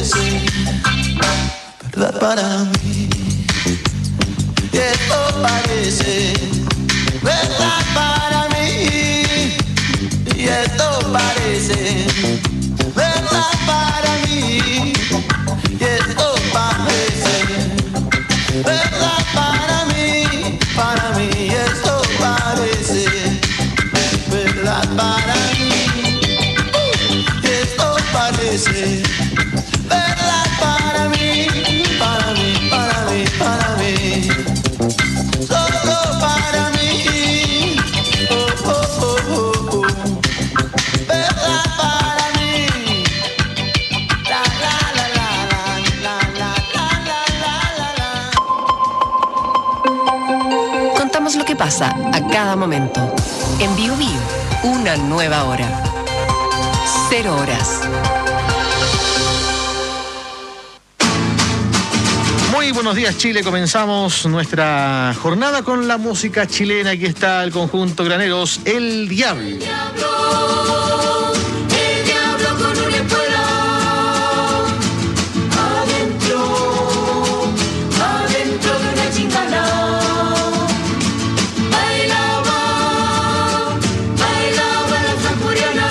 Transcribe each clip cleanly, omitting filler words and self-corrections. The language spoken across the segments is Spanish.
parece verdad para mí. Y esto parece verdad para mí. Y esto parece verdad para mí. Y esto parece verdad para mí. Para mí esto parece verdad para mí. Y esto parece verdad para mí. Para mí, para mí, para mí. Solo para mí. Oh, oh, oh, oh, oh. Verdad para mí. La la la la la la la la la la. Contamos lo que pasa a cada momento. En Bio Bio, una nueva hora. 0 horas. Muy buenos días, Chile. Comenzamos nuestra jornada con la música chilena. Aquí está el conjunto Graneros, El Diablo. El diablo con una espuela. Adentro de una chingana. Bailaba la sanjuriana.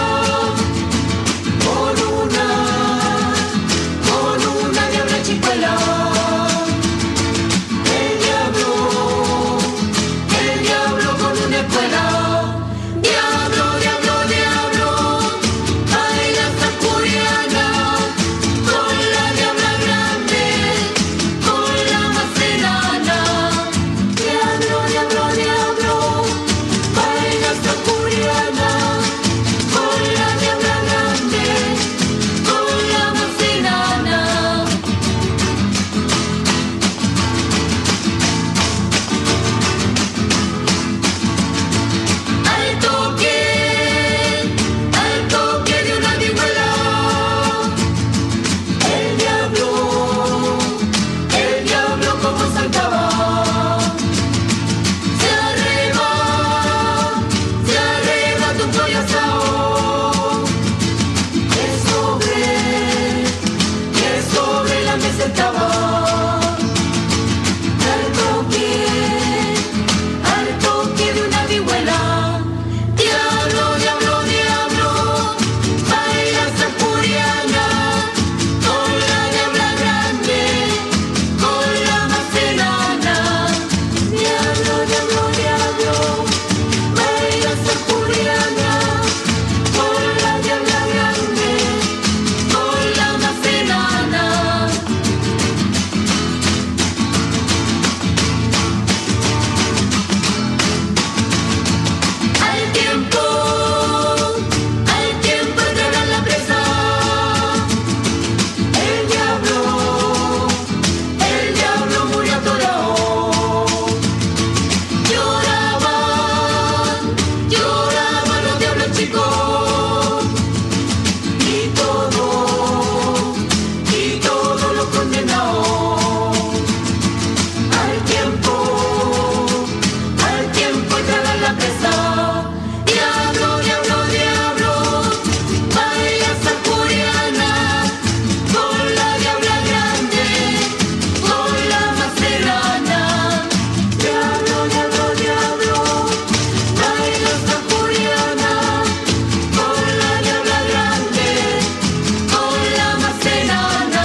Con una diabla chicuela. El diablo con una espuela. Diablo, diablo, diablo, baila sanjuriana. Con la diabla grande, con la más enana. Diablo, diablo, diablo, baila sanjuriana. Con la diabla grande, con la más enana. Al toque de una vihuela. El diablo como saltaba. Se arreba tu pollo asado. Que sobre la mesa estaba. Al toque de una vihuela. Diablo, diablo, diablo, baila sanjuriana. Con la diabla grande, con la más enana. Diablo, diablo, diablo, baila sanjuriana. Con la diabla grande, con la más enana. Al tiempo entrará la presa. El diablo murió atorado. Lloraban los diablos chicos. Y todos los condenados. Al tiempo entrará la presa. Diablo, diablo, diablo, baila sanjuriana. Con la diabla grande, con la más enana. Diablo, diablo, diablo, baila sanjuriana. Con la diabla grande, con la más enana.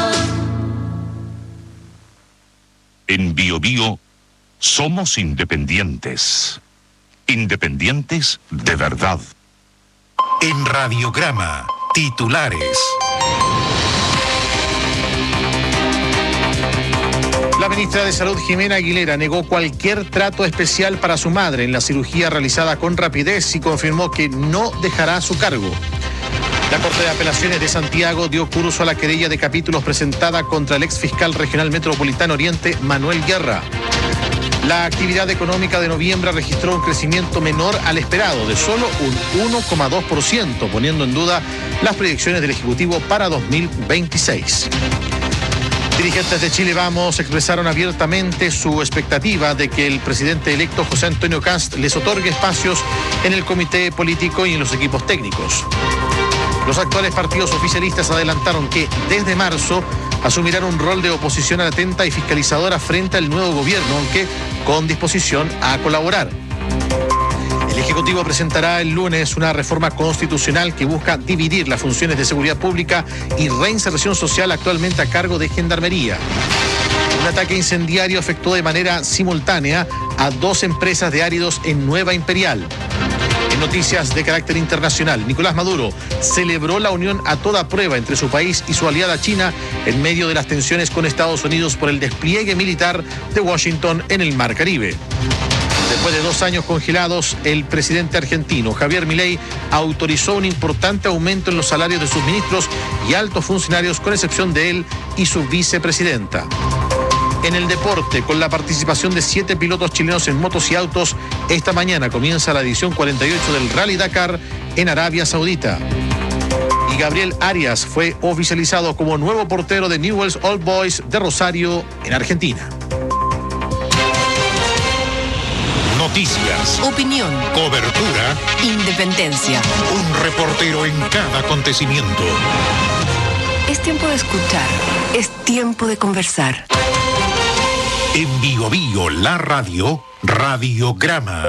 En Bio Bio somos independientes. Independientes de verdad. En Radiograma, titulares. La ministra de Salud, Jimena Aguilera, negó cualquier trato especial para su madre en la cirugía realizada con rapidez y confirmó que no dejará su cargo. La Corte de Apelaciones de Santiago dio curso a la querella de capítulos presentada contra el exfiscal regional metropolitano Oriente, Manuel Guerra. La actividad económica de noviembre registró un crecimiento menor al esperado, de solo un 1,2%, poniendo en duda las proyecciones del Ejecutivo para 2026. Dirigentes de Chile Vamos expresaron abiertamente su expectativa de que el presidente electo José Antonio Kast les otorgue espacios en el comité político y en los equipos técnicos. Los actuales partidos oficialistas adelantaron que desde marzo asumirán un rol de oposición atenta y fiscalizadora frente al nuevo gobierno, aunque con disposición a colaborar. El Ejecutivo presentará el lunes una reforma constitucional que busca dividir las funciones de seguridad pública y reinserción social actualmente a cargo de Gendarmería. Un ataque incendiario afectó de manera simultánea a 2 empresas de áridos en Nueva Imperial. En noticias de carácter internacional, Nicolás Maduro celebró la unión a toda prueba entre su país y su aliada China en medio de las tensiones con Estados Unidos por el despliegue militar de Washington en el Mar Caribe. Después de 2 años congelados, el presidente argentino Javier Milei autorizó un importante aumento en los salarios de sus ministros y altos funcionarios, con excepción de él y su vicepresidenta. En el deporte, con la participación de 7 pilotos chilenos en motos y autos, esta mañana comienza la edición 48 del Rally Dakar en Arabia Saudita. Y Gabriel Arias fue oficializado como nuevo portero de Newell's Old Boys de Rosario, en Argentina. Noticias, Opinión, cobertura, independencia. un reportero en cada acontecimiento. Es tiempo de escuchar, es tiempo de conversar. En Bio Bio, la radio, Radiograma.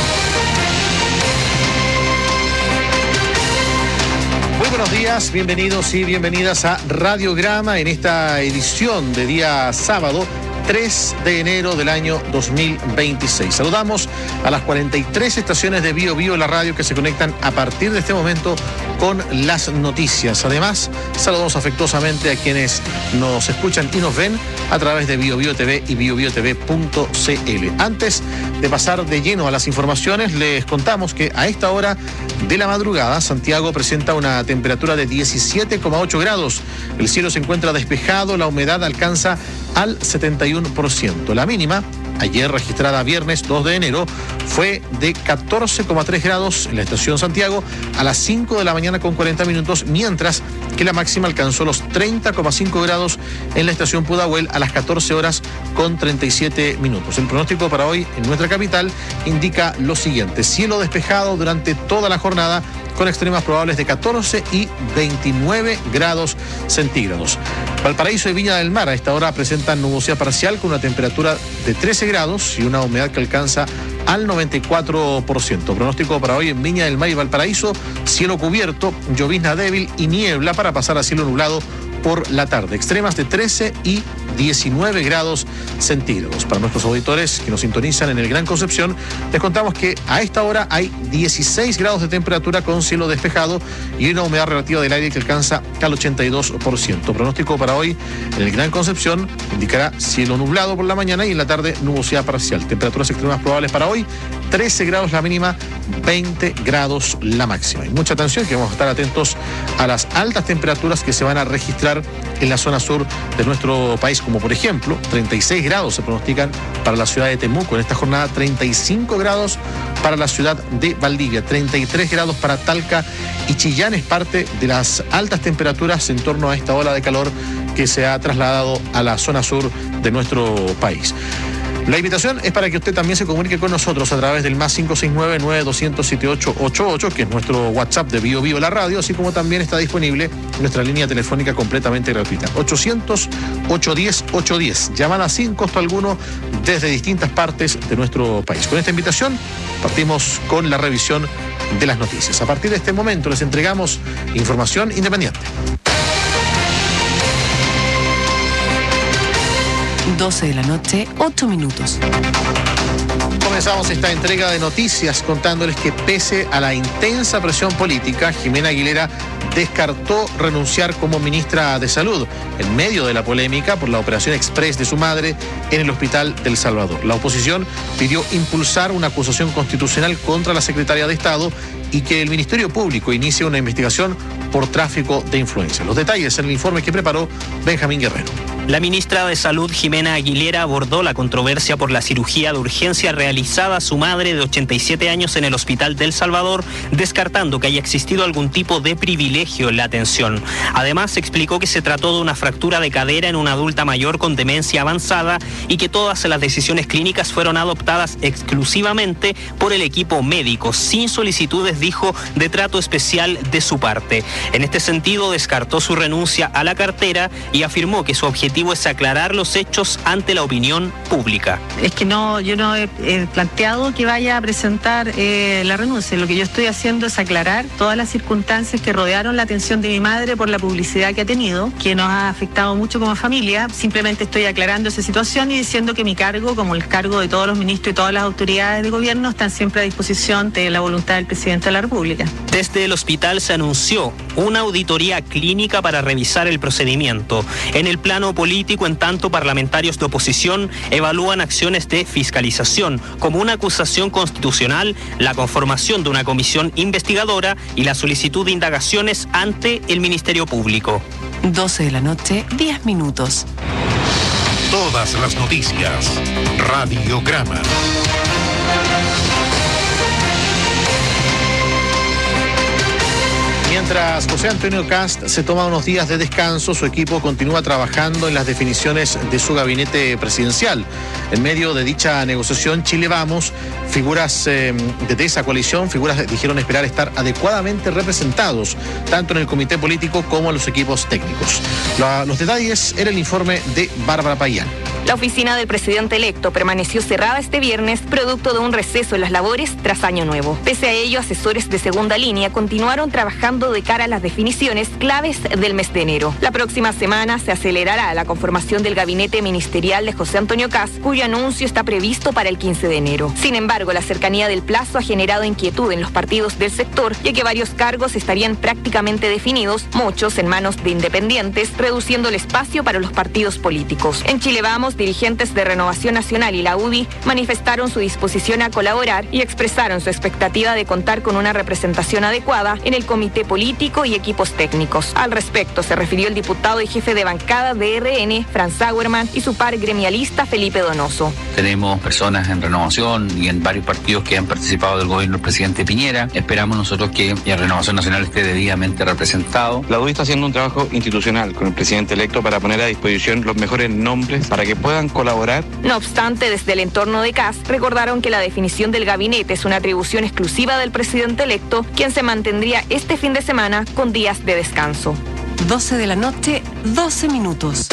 Muy buenos días, bienvenidos y bienvenidas a Radiograma en esta edición de día sábado 3 de enero del año 2026. Saludamos a las 43 estaciones de Bio Bio, la radio, que se conectan a partir de este momento con las noticias. Además, saludamos afectuosamente a quienes nos escuchan y nos ven a través de Bio Bio TV y biobiotv.cl. Antes de pasar de lleno a las informaciones, les contamos que a esta hora de la madrugada, Santiago presenta una temperatura de 17,8 grados. El cielo se encuentra despejado, la humedad alcanza al 71%. La mínima, ayer registrada viernes 2 de enero, fue de 14,3 grados en la estación Santiago a las 5 de la mañana con 40 minutos, mientras que la máxima alcanzó los 30,5 grados en la estación Pudahuel a las 14 horas con 37 minutos. El pronóstico para hoy en nuestra capital indica lo siguiente: cielo despejado durante toda la jornada, con extremas probables de 14 y 29 grados centígrados. Valparaíso y Viña del Mar a esta hora presentan nubosidad parcial con una temperatura de 13 grados y una humedad que alcanza al 94%. Pronóstico para hoy en Viña del Mar y Valparaíso: cielo cubierto, llovizna débil y niebla para pasar a cielo nublado por la tarde. Extremas de 13 y 19 grados centígrados. Para nuestros auditores que nos sintonizan en el Gran Concepción, les contamos que a esta hora hay 16 grados de temperatura con cielo despejado y una humedad relativa del aire que alcanza al 82%. Pronóstico para hoy en el Gran Concepción indicará cielo nublado por la mañana y en la tarde nubosidad parcial. Temperaturas extremas probables para hoy: 13 grados la mínima, 20 grados la máxima. Y mucha atención, que vamos a estar atentos a las altas temperaturas que se van a registrar en la zona sur de nuestro país, como por ejemplo 36 grados se pronostican para la ciudad de Temuco en esta jornada, 35 grados para la ciudad de Valdivia, 33 grados para Talca y Chillán. Es parte de las altas temperaturas en torno a esta ola de calor que se ha trasladado a la zona sur de nuestro país. La invitación es para que usted también se comunique con nosotros a través del más 569-9200-7888, que es nuestro WhatsApp de Bio Bio la radio, así como también está disponible nuestra línea telefónica completamente gratuita, 800-810-810. Llamada sin costo alguno desde distintas partes de nuestro país. Con esta invitación partimos con la revisión de las noticias. A partir de este momento les entregamos información independiente. 12 de la noche, 8 minutos. Comenzamos esta entrega de noticias contándoles que, pese a la intensa presión política, Jimena Aguilera descartó renunciar como ministra de Salud en medio de la polémica por la operación express de su madre en el Hospital del Salvador. La oposición pidió impulsar una acusación constitucional contra la secretaria de Estado y que el Ministerio Público inicie una investigación por tráfico de influencias. Los detalles en el informe que preparó Benjamín Guerrero. La ministra de Salud, Jimena Aguilera, abordó la controversia por la cirugía de urgencia realizada a su madre de 87 años en el Hospital del Salvador, descartando que haya existido algún tipo de privilegio en la atención. Además, explicó que se trató de una fractura de cadera en una adulta mayor con demencia avanzada y que todas las decisiones clínicas fueron adoptadas exclusivamente por el equipo médico, sin solicitudes, dijo, de trato especial de su parte. En este sentido, descartó su renuncia a la cartera y afirmó que su objetivo es aclarar los hechos ante la opinión pública. Es que yo no he planteado que vaya a presentar la renuncia. Lo que yo estoy haciendo es aclarar todas las circunstancias que rodearon la atención de mi madre por la publicidad que ha tenido, que nos ha afectado mucho como familia. Simplemente estoy aclarando esa situación y diciendo que mi cargo, como el cargo de todos los ministros y todas las autoridades de gobierno, están siempre a disposición de la voluntad del presidente de la República. Desde el hospital se anunció una auditoría clínica para revisar el procedimiento. En el plano político, en tanto, parlamentarios de oposición evalúan acciones de fiscalización como una acusación constitucional, la conformación de una comisión investigadora y la solicitud de indagaciones ante el Ministerio Público. 12 de la noche, 10 minutos. Todas las noticias. Radiograma. Mientras José Antonio Kast se toma unos días de descanso, su equipo continúa trabajando en las definiciones de su gabinete presidencial. En medio de dicha negociación, Chile Vamos, figuras de esa coalición, dijeron esperar estar adecuadamente representados, tanto en el comité político como en los equipos técnicos. Los detalles era el informe de Bárbara Payán. La oficina del presidente electo permaneció cerrada este viernes, producto de un receso en las labores tras Año Nuevo. Pese a ello, asesores de segunda línea continuaron trabajando de cara a las definiciones claves del mes de enero. La próxima semana se acelerará la conformación del gabinete ministerial de José Antonio Kast, cuyo anuncio está previsto para el 15 de enero. Sin embargo, la cercanía del plazo ha generado inquietud en los partidos del sector, ya que varios cargos estarían prácticamente definidos, muchos en manos de independientes, reduciendo el espacio para los partidos políticos. En Chile Vamos, dirigentes de Renovación Nacional y la UDI manifestaron su disposición a colaborar y expresaron su expectativa de contar con una representación adecuada en el comité político y equipos técnicos. Al respecto se refirió el diputado y jefe de bancada de RN, Franz Sauerman, y su par gremialista Felipe Donoso. Tenemos personas en Renovación y en varios partidos que han participado del gobierno del presidente Piñera. Esperamos nosotros que la Renovación Nacional esté debidamente representado. La UDI está haciendo un trabajo institucional con el presidente electo para poner a disposición los mejores nombres para que puedan colaborar. No obstante, desde el entorno de Kast recordaron que la definición del gabinete es una atribución exclusiva del presidente electo, quien se mantendría este fin de semana con días de descanso. 12 de la noche, 12 minutos.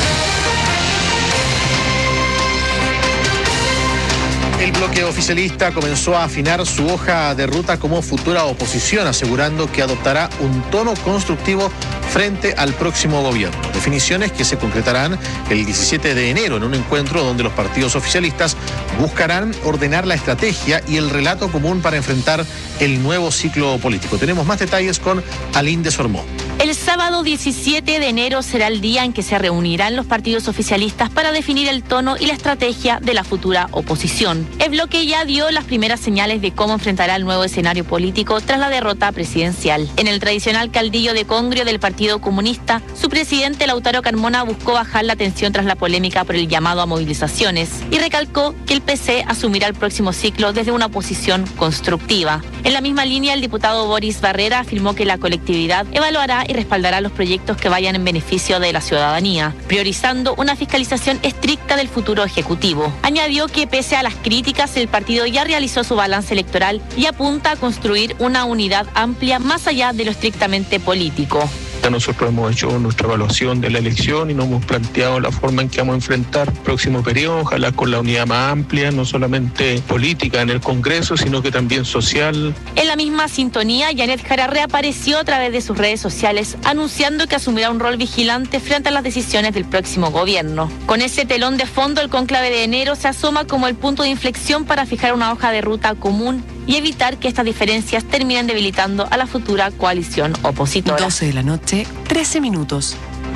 El bloque oficialista comenzó a afinar su hoja de ruta como futura oposición, asegurando que adoptará un tono constructivo frente al próximo gobierno. Definiciones que se concretarán el 17 de enero en un encuentro donde los partidos oficialistas buscarán ordenar la estrategia y el relato común para enfrentar el nuevo ciclo político. Tenemos más detalles con Aline de Sormó. El sábado 17 de enero será el día en que se reunirán los partidos oficialistas para definir el tono y la estrategia de la futura oposición. El bloque ya dio las primeras señales de cómo enfrentará el nuevo escenario político tras la derrota presidencial. En el tradicional caldillo de Congrio del Partido Comunista, su presidente Lautaro Carmona buscó bajar la tensión tras la polémica por el llamado a movilizaciones y recalcó que el PC asumirá el próximo ciclo desde una posición constructiva. En la misma línea, el diputado Boris Barrera afirmó que la colectividad evaluará y respaldará los proyectos que vayan en beneficio de la ciudadanía, priorizando una fiscalización estricta del futuro ejecutivo. Añadió que pese a las críticas, el partido ya realizó su balance electoral y apunta a construir una unidad amplia más allá de lo estrictamente político. Nosotros hemos hecho nuestra evaluación de la elección y nos hemos planteado la forma en que vamos a enfrentar el próximo periodo, ojalá con la unidad más amplia, no solamente política en el Congreso, sino que también social. En la misma sintonía, Janet Jara reapareció a través de sus redes sociales, anunciando que asumirá un rol vigilante frente a las decisiones del próximo gobierno. Con ese telón de fondo, el cónclave de enero se asoma como el punto de inflexión para fijar una hoja de ruta común y evitar que estas diferencias terminen debilitando a la futura coalición opositora. 12 de la noche, 13 minutos.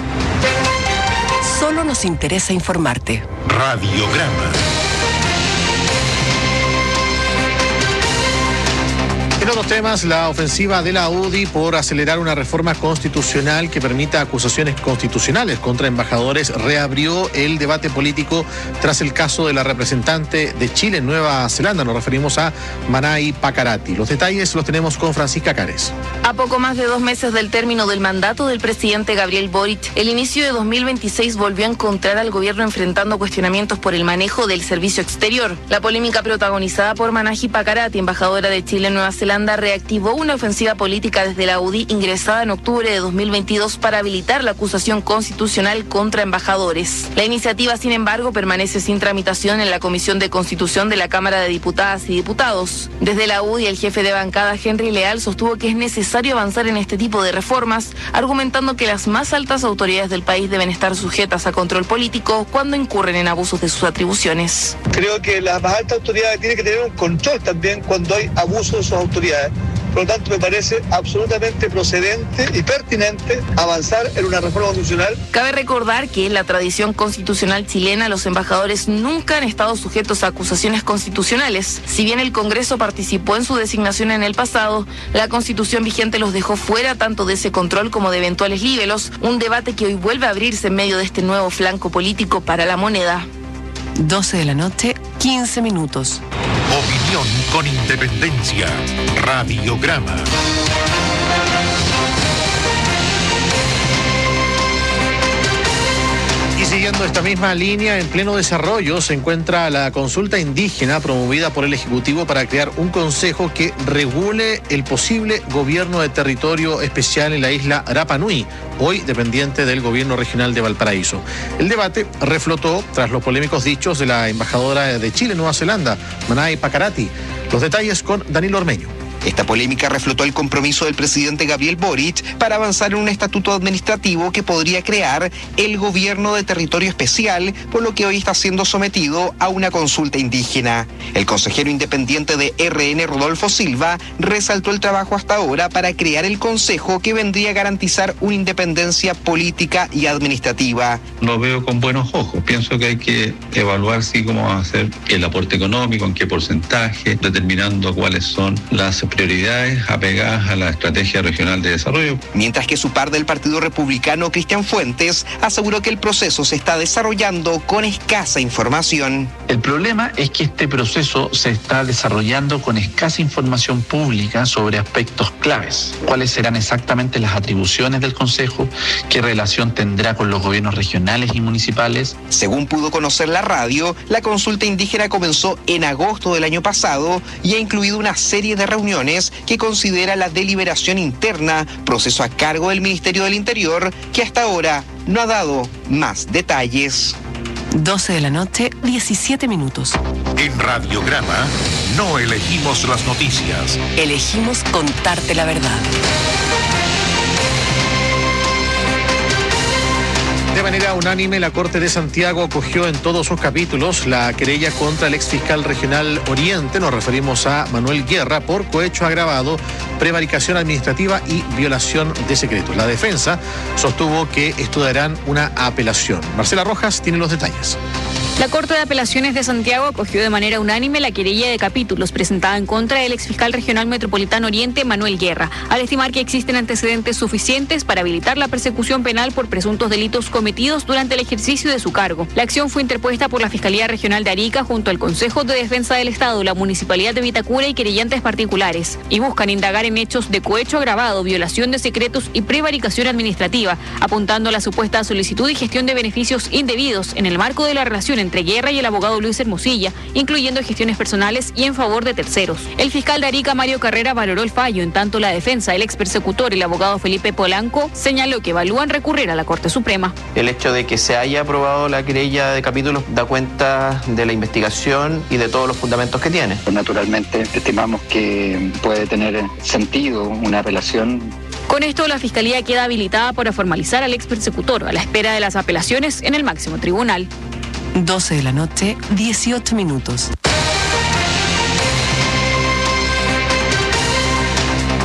Solo nos interesa informarte. Radiograma. En otros temas, la ofensiva de la UDI por acelerar una reforma constitucional que permita acusaciones constitucionales contra embajadores reabrió el debate político tras el caso de la representante de Chile en Nueva Zelanda. Nos referimos a Manai Pacarati. Los detalles los tenemos con Francisca Cares. A poco más de 2 meses del término del mandato del presidente Gabriel Boric, el inicio de 2026 volvió a encontrar al gobierno enfrentando cuestionamientos por el manejo del servicio exterior. La polémica protagonizada por Manai Pacarati, embajadora de Chile en Nueva Zelanda, reactivó una ofensiva política desde la UDI ingresada en octubre de 2022 para habilitar la acusación constitucional contra embajadores. La iniciativa, sin embargo, permanece sin tramitación en la Comisión de Constitución de la Cámara de Diputadas y Diputados. Desde la UDI, el jefe de bancada, Henry Leal, sostuvo que es necesario avanzar en este tipo de reformas, argumentando que las más altas autoridades del país deben estar sujetas a control político cuando incurren en abusos de sus atribuciones. Creo que las más altas autoridades tienen que tener un control también cuando hay abuso de sus autoridades. Por lo tanto, me parece absolutamente procedente y pertinente avanzar en una reforma constitucional. Cabe recordar que en la tradición constitucional chilena los embajadores nunca han estado sujetos a acusaciones constitucionales. Si bien el Congreso participó en su designación en el pasado, la Constitución vigente los dejó fuera tanto de ese control como de eventuales líbelos, un debate que hoy vuelve a abrirse en medio de este nuevo flanco político para la moneda. 12 de la noche, 15 minutos. Opinión con independencia. Radiograma. Y siguiendo esta misma línea, en pleno desarrollo se encuentra la consulta indígena promovida por el Ejecutivo para crear un consejo que regule el posible gobierno de territorio especial en la isla Rapa Nui, hoy dependiente del gobierno regional de Valparaíso. El debate reflotó tras los polémicos dichos de la embajadora de Chile en Nueva Zelanda, Manai Pacarati. Los detalles con Danilo Ormeño. Esta polémica reflotó el compromiso del presidente Gabriel Boric para avanzar en un estatuto administrativo que podría crear el gobierno de territorio especial, por lo que hoy está siendo sometido a una consulta indígena. El consejero independiente de RN, Rodolfo Silva, resaltó el trabajo hasta ahora para crear el consejo que vendría a garantizar una independencia política y administrativa. Lo veo con buenos ojos. Pienso que hay que evaluar cómo va a ser el aporte económico, en qué porcentaje, determinando cuáles son las prioridades apegadas a la estrategia regional de desarrollo. Mientras que su par del Partido Republicano, Cristian Fuentes, aseguró que el proceso se está desarrollando con escasa información. El problema es que este proceso se está desarrollando con escasa información pública sobre aspectos claves. ¿Cuáles serán exactamente las atribuciones del Consejo? ¿Qué relación tendrá con los gobiernos regionales y municipales? Según pudo conocer la radio, la consulta indígena comenzó en agosto del año pasado y ha incluido una serie de reuniones que considera la deliberación interna, proceso a cargo del Ministerio del Interior, que hasta ahora no ha dado más detalles. 12 de la noche, 17 minutos. En Radiograma no elegimos las noticias. Elegimos contarte la verdad. De manera unánime, la Corte de Santiago acogió en todos sus capítulos la querella contra el exfiscal regional Oriente. Nos referimos a Manuel Guerra por cohecho agravado, prevaricación administrativa y violación de secretos. La defensa sostuvo que estudiarán una apelación. Marcela Rojas tiene los detalles. La Corte de Apelaciones de Santiago acogió de manera unánime la querella de capítulos presentada en contra del exfiscal regional metropolitano Oriente, Manuel Guerra, al estimar que existen antecedentes suficientes para habilitar la persecución penal por presuntos delitos cometidos durante el ejercicio de su cargo. La acción fue interpuesta por la Fiscalía Regional de Arica junto al Consejo de Defensa del Estado, la Municipalidad de Vitacura y querellantes particulares, y buscan indagar en hechos de cohecho agravado, violación de secretos y prevaricación administrativa, apuntando a la supuesta solicitud y gestión de beneficios indebidos en el marco de la relación entre Guerra y el abogado Luis Hermosilla, incluyendo gestiones personales y en favor de terceros. El fiscal de Arica, Mario Carrera, valoró el fallo, en tanto la defensa, el ex persecutor, el abogado Felipe Polanco, señaló que evalúan recurrir a la Corte Suprema. El hecho de que se haya aprobado la querella de capítulos da cuenta de la investigación y de todos los fundamentos que tiene. Naturalmente, estimamos que puede tener sentido una apelación. Con esto, la Fiscalía queda habilitada para formalizar al ex persecutor a la espera de las apelaciones en el máximo tribunal. 12 de la noche, 18 minutos.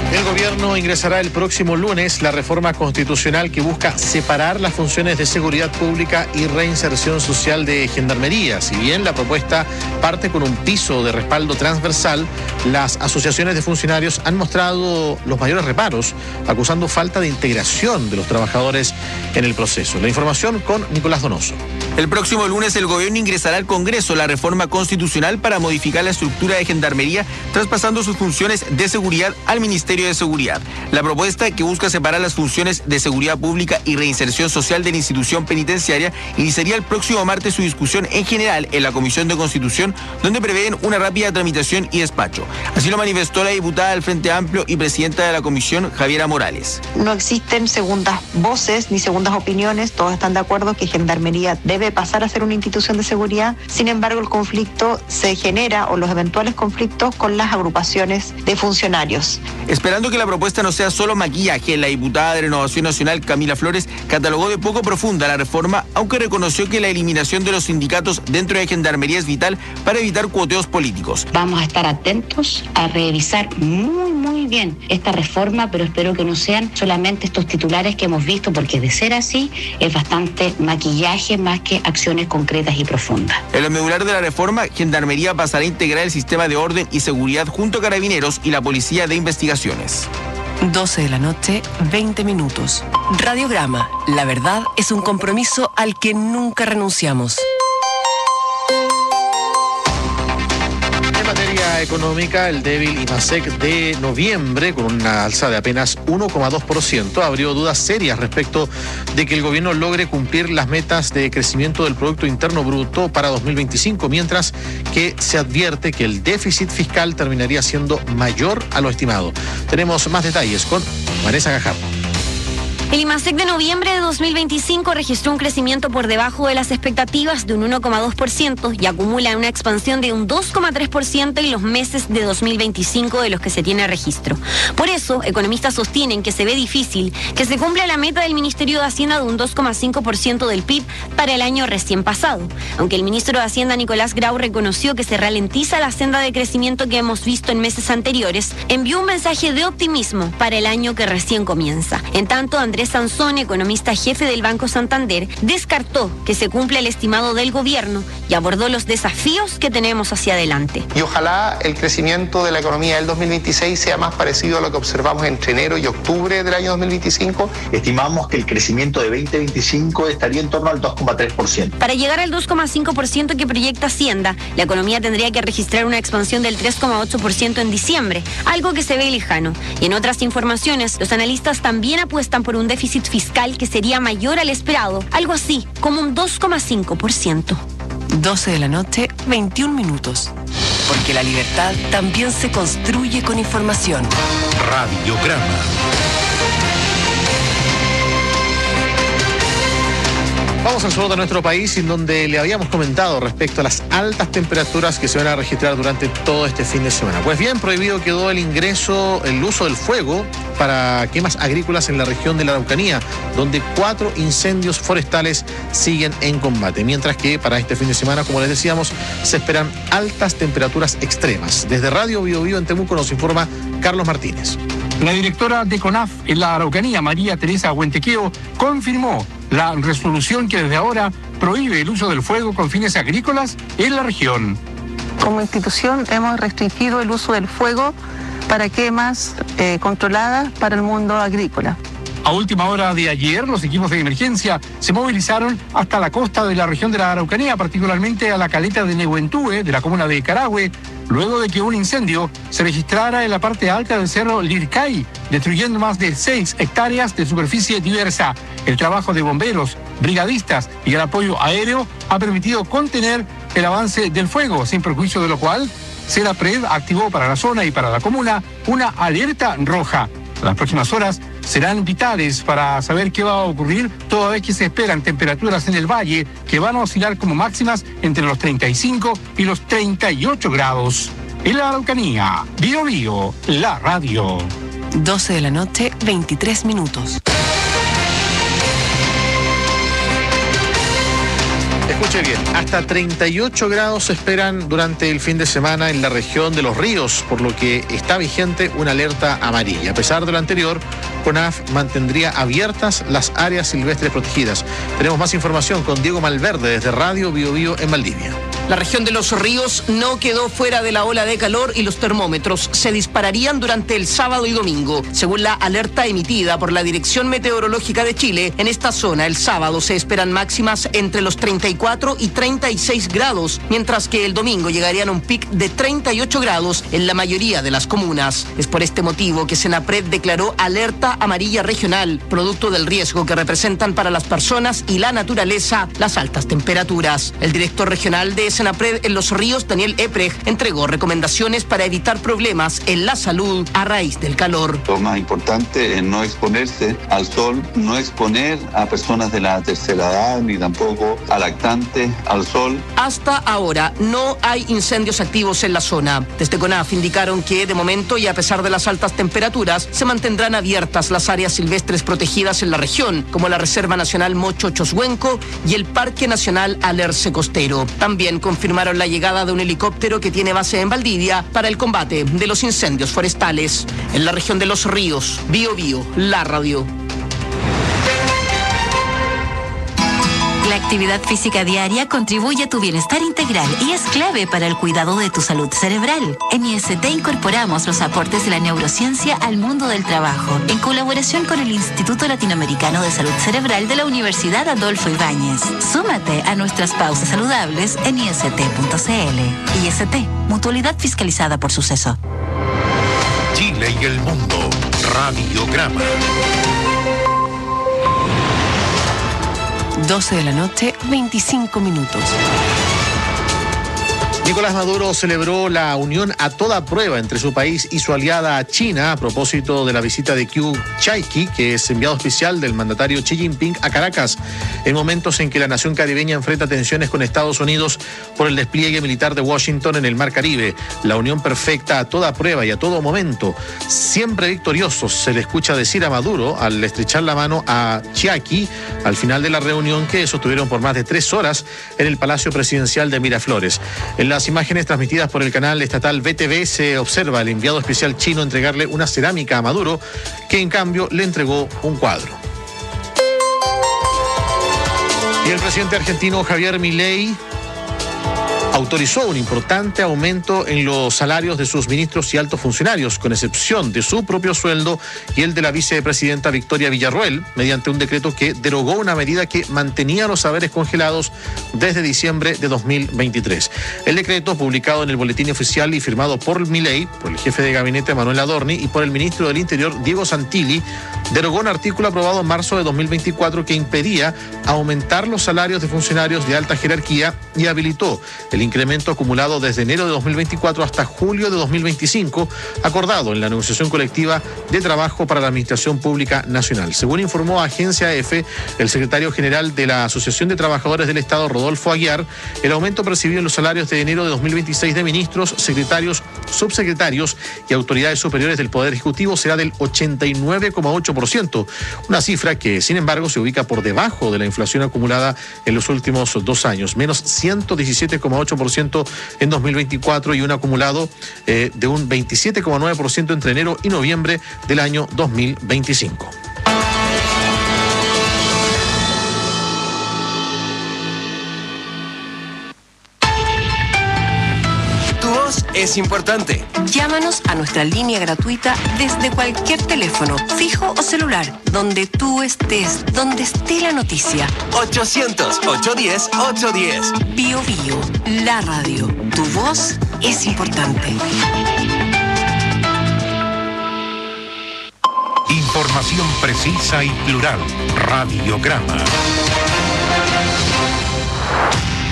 El gobierno ingresará el próximo lunes la reforma constitucional que busca separar las funciones de seguridad pública y reinserción social de Gendarmería. Si bien la propuesta parte con un piso de respaldo transversal, las asociaciones de funcionarios han mostrado los mayores reparos, acusando falta de integración de los trabajadores en el proceso. La información con Nicolás Donoso. El próximo lunes el gobierno ingresará al Congreso la reforma constitucional para modificar la estructura de Gendarmería, traspasando sus funciones de seguridad al Ministerio de Seguridad. La propuesta, que busca separar las funciones de seguridad pública y reinserción social de la institución penitenciaria, iniciaría el próximo martes su discusión en general en la Comisión de Constitución, donde prevén una rápida tramitación y despacho. Así lo manifestó la diputada del Frente Amplio y presidenta de la comisión, Javiera Morales. No existen segundas voces ni segundas opiniones, todos están de acuerdo que Gendarmería debe pasar a ser una institución de seguridad. Sin embargo, el conflicto se genera, o los eventuales conflictos, con las agrupaciones de funcionarios. Esperando que la propuesta no sea solo maquillaje, la diputada de Renovación Nacional, Camila Flores, catalogó de poco profunda la reforma, aunque reconoció que la eliminación de los sindicatos dentro de Gendarmería es vital para evitar cuoteos políticos. Vamos a estar atentos a revisar muy bien esta reforma, pero espero que no sean solamente estos titulares que hemos visto, porque de ser así es bastante maquillaje más que acciones concretas y profundas. En lo medular de la reforma, Gendarmería pasará a integrar el sistema de orden y seguridad junto a Carabineros y la Policía de Investigaciones. 12 de la noche, 20 minutos. Radiograma. La verdad es un compromiso al que nunca renunciamos. En materia económica, el débil IMASEC de noviembre, con una alza de apenas 1,2%, abrió dudas serias respecto de que el gobierno logre cumplir las metas de crecimiento del Producto Interno Bruto para 2025, mientras que se advierte que el déficit fiscal terminaría siendo mayor a lo estimado. Tenemos más detalles con Vanessa Gajardo. El IMASEC de noviembre de 2025 registró un crecimiento por debajo de las expectativas de un 1,2% y acumula una expansión de un 2,3% en los meses de 2025 de los que se tiene registro. Por eso, economistas sostienen que se ve difícil que se cumpla la meta del Ministerio de Hacienda de un 2,5% del PIB para el año recién pasado. Aunque el ministro de Hacienda, Nicolás Grau, reconoció que se ralentiza la senda de crecimiento que hemos visto en meses anteriores, envió un mensaje de optimismo para el año que recién comienza. En tanto, Andrés Sansón, economista jefe del Banco Santander, descartó que se cumpla el estimado del gobierno y abordó los desafíos que tenemos hacia adelante. Y ojalá el crecimiento de la economía del 2026 sea más parecido a lo que observamos entre enero y octubre del año 2025. Estimamos que el crecimiento de 2025 estaría en torno al 2,3%. Para llegar al 2,5% que proyecta Hacienda, la economía tendría que registrar una expansión del 3,8% en diciembre, algo que se ve lejano. Y en otras informaciones, los analistas también apuestan por un déficit fiscal que sería mayor al esperado, algo así como un 2,5%. 12 de la noche, 21 minutos. Porque la libertad también se construye con información. Radiograma. Vamos al sur de nuestro país, en donde le habíamos comentado respecto a las altas temperaturas que se van a registrar durante todo este fin de semana. Pues bien, prohibido quedó el uso del fuego para quemas agrícolas en la región de la Araucanía, donde 4 incendios forestales siguen en combate. Mientras que para este fin de semana, como les decíamos, se esperan altas temperaturas extremas. Desde Radio Bio Bio en Temuco nos informa Carlos Martínez. La directora de CONAF en la Araucanía, María Teresa Huentequeo, confirmó la resolución que desde ahora prohíbe el uso del fuego con fines agrícolas en la región. Como institución hemos restringido el uso del fuego para quemas controladas para el mundo agrícola. A última hora de ayer, los equipos de emergencia se movilizaron hasta la costa de la región de la Araucanía, particularmente a la caleta de Nehuentúe, de la comuna de Carahue, luego de que un incendio se registrara en la parte alta del cerro Lircay, destruyendo más de 6 hectáreas de superficie diversa. El trabajo de bomberos, brigadistas y el apoyo aéreo ha permitido contener el avance del fuego, sin perjuicio de lo cual SEDAPRED activó para la zona y para la comuna una alerta roja. Las próximas horas serán vitales para saber qué va a ocurrir, toda vez que se esperan temperaturas en el valle que van a oscilar como máximas entre los 35 y los 38 grados. En la Araucanía, Bio Bio, la radio. 12 de la noche, 23 minutos. Escuche bien, hasta 38 grados se esperan durante el fin de semana en la región de Los Ríos, por lo que está vigente una alerta amarilla. A pesar de lo anterior, CONAF mantendría abiertas las áreas silvestres protegidas. Tenemos más información con Diego Malverde desde Radio Bio Bio en Valdivia. La región de Los Ríos no quedó fuera de la ola de calor y los termómetros se dispararían durante el sábado y domingo. Según la alerta emitida por la Dirección Meteorológica de Chile, en esta zona el sábado se esperan máximas entre los 34 y 36 grados, mientras que el domingo llegarían a un pic de 38 grados en la mayoría de las comunas. Es por este motivo que Senapred declaró alerta amarilla regional, producto del riesgo que representan para las personas y la naturaleza las altas temperaturas. El director regional de Senapred en Los Ríos, Daniel Epprecht, entregó recomendaciones para evitar problemas en la salud a raíz del calor. Lo más importante es no exponerse al sol, no exponer a personas de la tercera edad ni tampoco a lactantes al sol. Hasta ahora no hay incendios activos en la zona. Desde CONAF indicaron que de momento y a pesar de las altas temperaturas se mantendrán abiertas las áreas silvestres protegidas en la región, como la Reserva Nacional Mocho Choshuenco y el Parque Nacional Alerce Costero. También confirmaron la llegada de un helicóptero que tiene base en Valdivia para el combate de los incendios forestales. En la región de Los Ríos, Bio Bio, la radio. La actividad física diaria contribuye a tu bienestar integral y es clave para el cuidado de tu salud cerebral. En IST incorporamos los aportes de la neurociencia al mundo del trabajo, en colaboración con el Instituto Latinoamericano de Salud Cerebral de la Universidad Adolfo Ibáñez. Súmate a nuestras pausas saludables en ist.cl. IST, mutualidad fiscalizada por Suceso. Chile y el mundo. Radiograma. 12 de la noche, 25 minutos. Nicolás Maduro celebró la unión a toda prueba entre su país y su aliada China a propósito de la visita de Qiu Chaiki, que es enviado especial del mandatario Xi Jinping a Caracas, en momentos en que la nación caribeña enfrenta tensiones con Estados Unidos por el despliegue militar de Washington en el Mar Caribe. La unión perfecta a toda prueba y a todo momento, siempre victoriosos, se le escucha decir a Maduro al estrechar la mano a Chaiki al final de la reunión que sostuvieron por más de 3 horas en el Palacio Presidencial de Miraflores. En las imágenes transmitidas por el canal estatal VTV se observa al enviado especial chino entregarle una cerámica a Maduro, que en cambio le entregó un cuadro. Y el presidente argentino Javier Milei autorizó un importante aumento en los salarios de sus ministros y altos funcionarios, con excepción de su propio sueldo y el de la vicepresidenta Victoria Villarroel, mediante un decreto que derogó una medida que mantenía los saberes congelados desde diciembre de 2023. El decreto, publicado en el Boletín Oficial y firmado por Milei, por el jefe de gabinete Manuel Adorni y por el ministro del Interior Diego Santilli, derogó un artículo aprobado en marzo de 2024 que impedía aumentar los salarios de funcionarios de alta jerarquía y habilitó el incremento acumulado desde enero de 2024 hasta julio de 2025, acordado en la negociación colectiva de trabajo para la Administración Pública Nacional. Según informó Agencia EFE, el secretario general de la Asociación de Trabajadores del Estado, Rodolfo Aguiar, el aumento percibido en los salarios de enero de 2026 de ministros, secretarios, subsecretarios y autoridades superiores del Poder Ejecutivo será del 89,8%, una cifra que, sin embargo, se ubica por debajo de la inflación acumulada en los últimos 2 años, menos 117,8% en 2024 y un acumulado de un 27,9% entre enero y noviembre del año 2025. Es importante. Llámanos a nuestra línea gratuita desde cualquier teléfono, fijo o celular, donde tú estés, donde esté la noticia. 800-810-810. Bio Bio, la radio. Tu voz es importante. Información precisa y plural. Radiograma.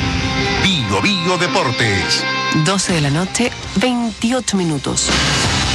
Bio Bio Deportes. 12 de la noche, 28 minutos.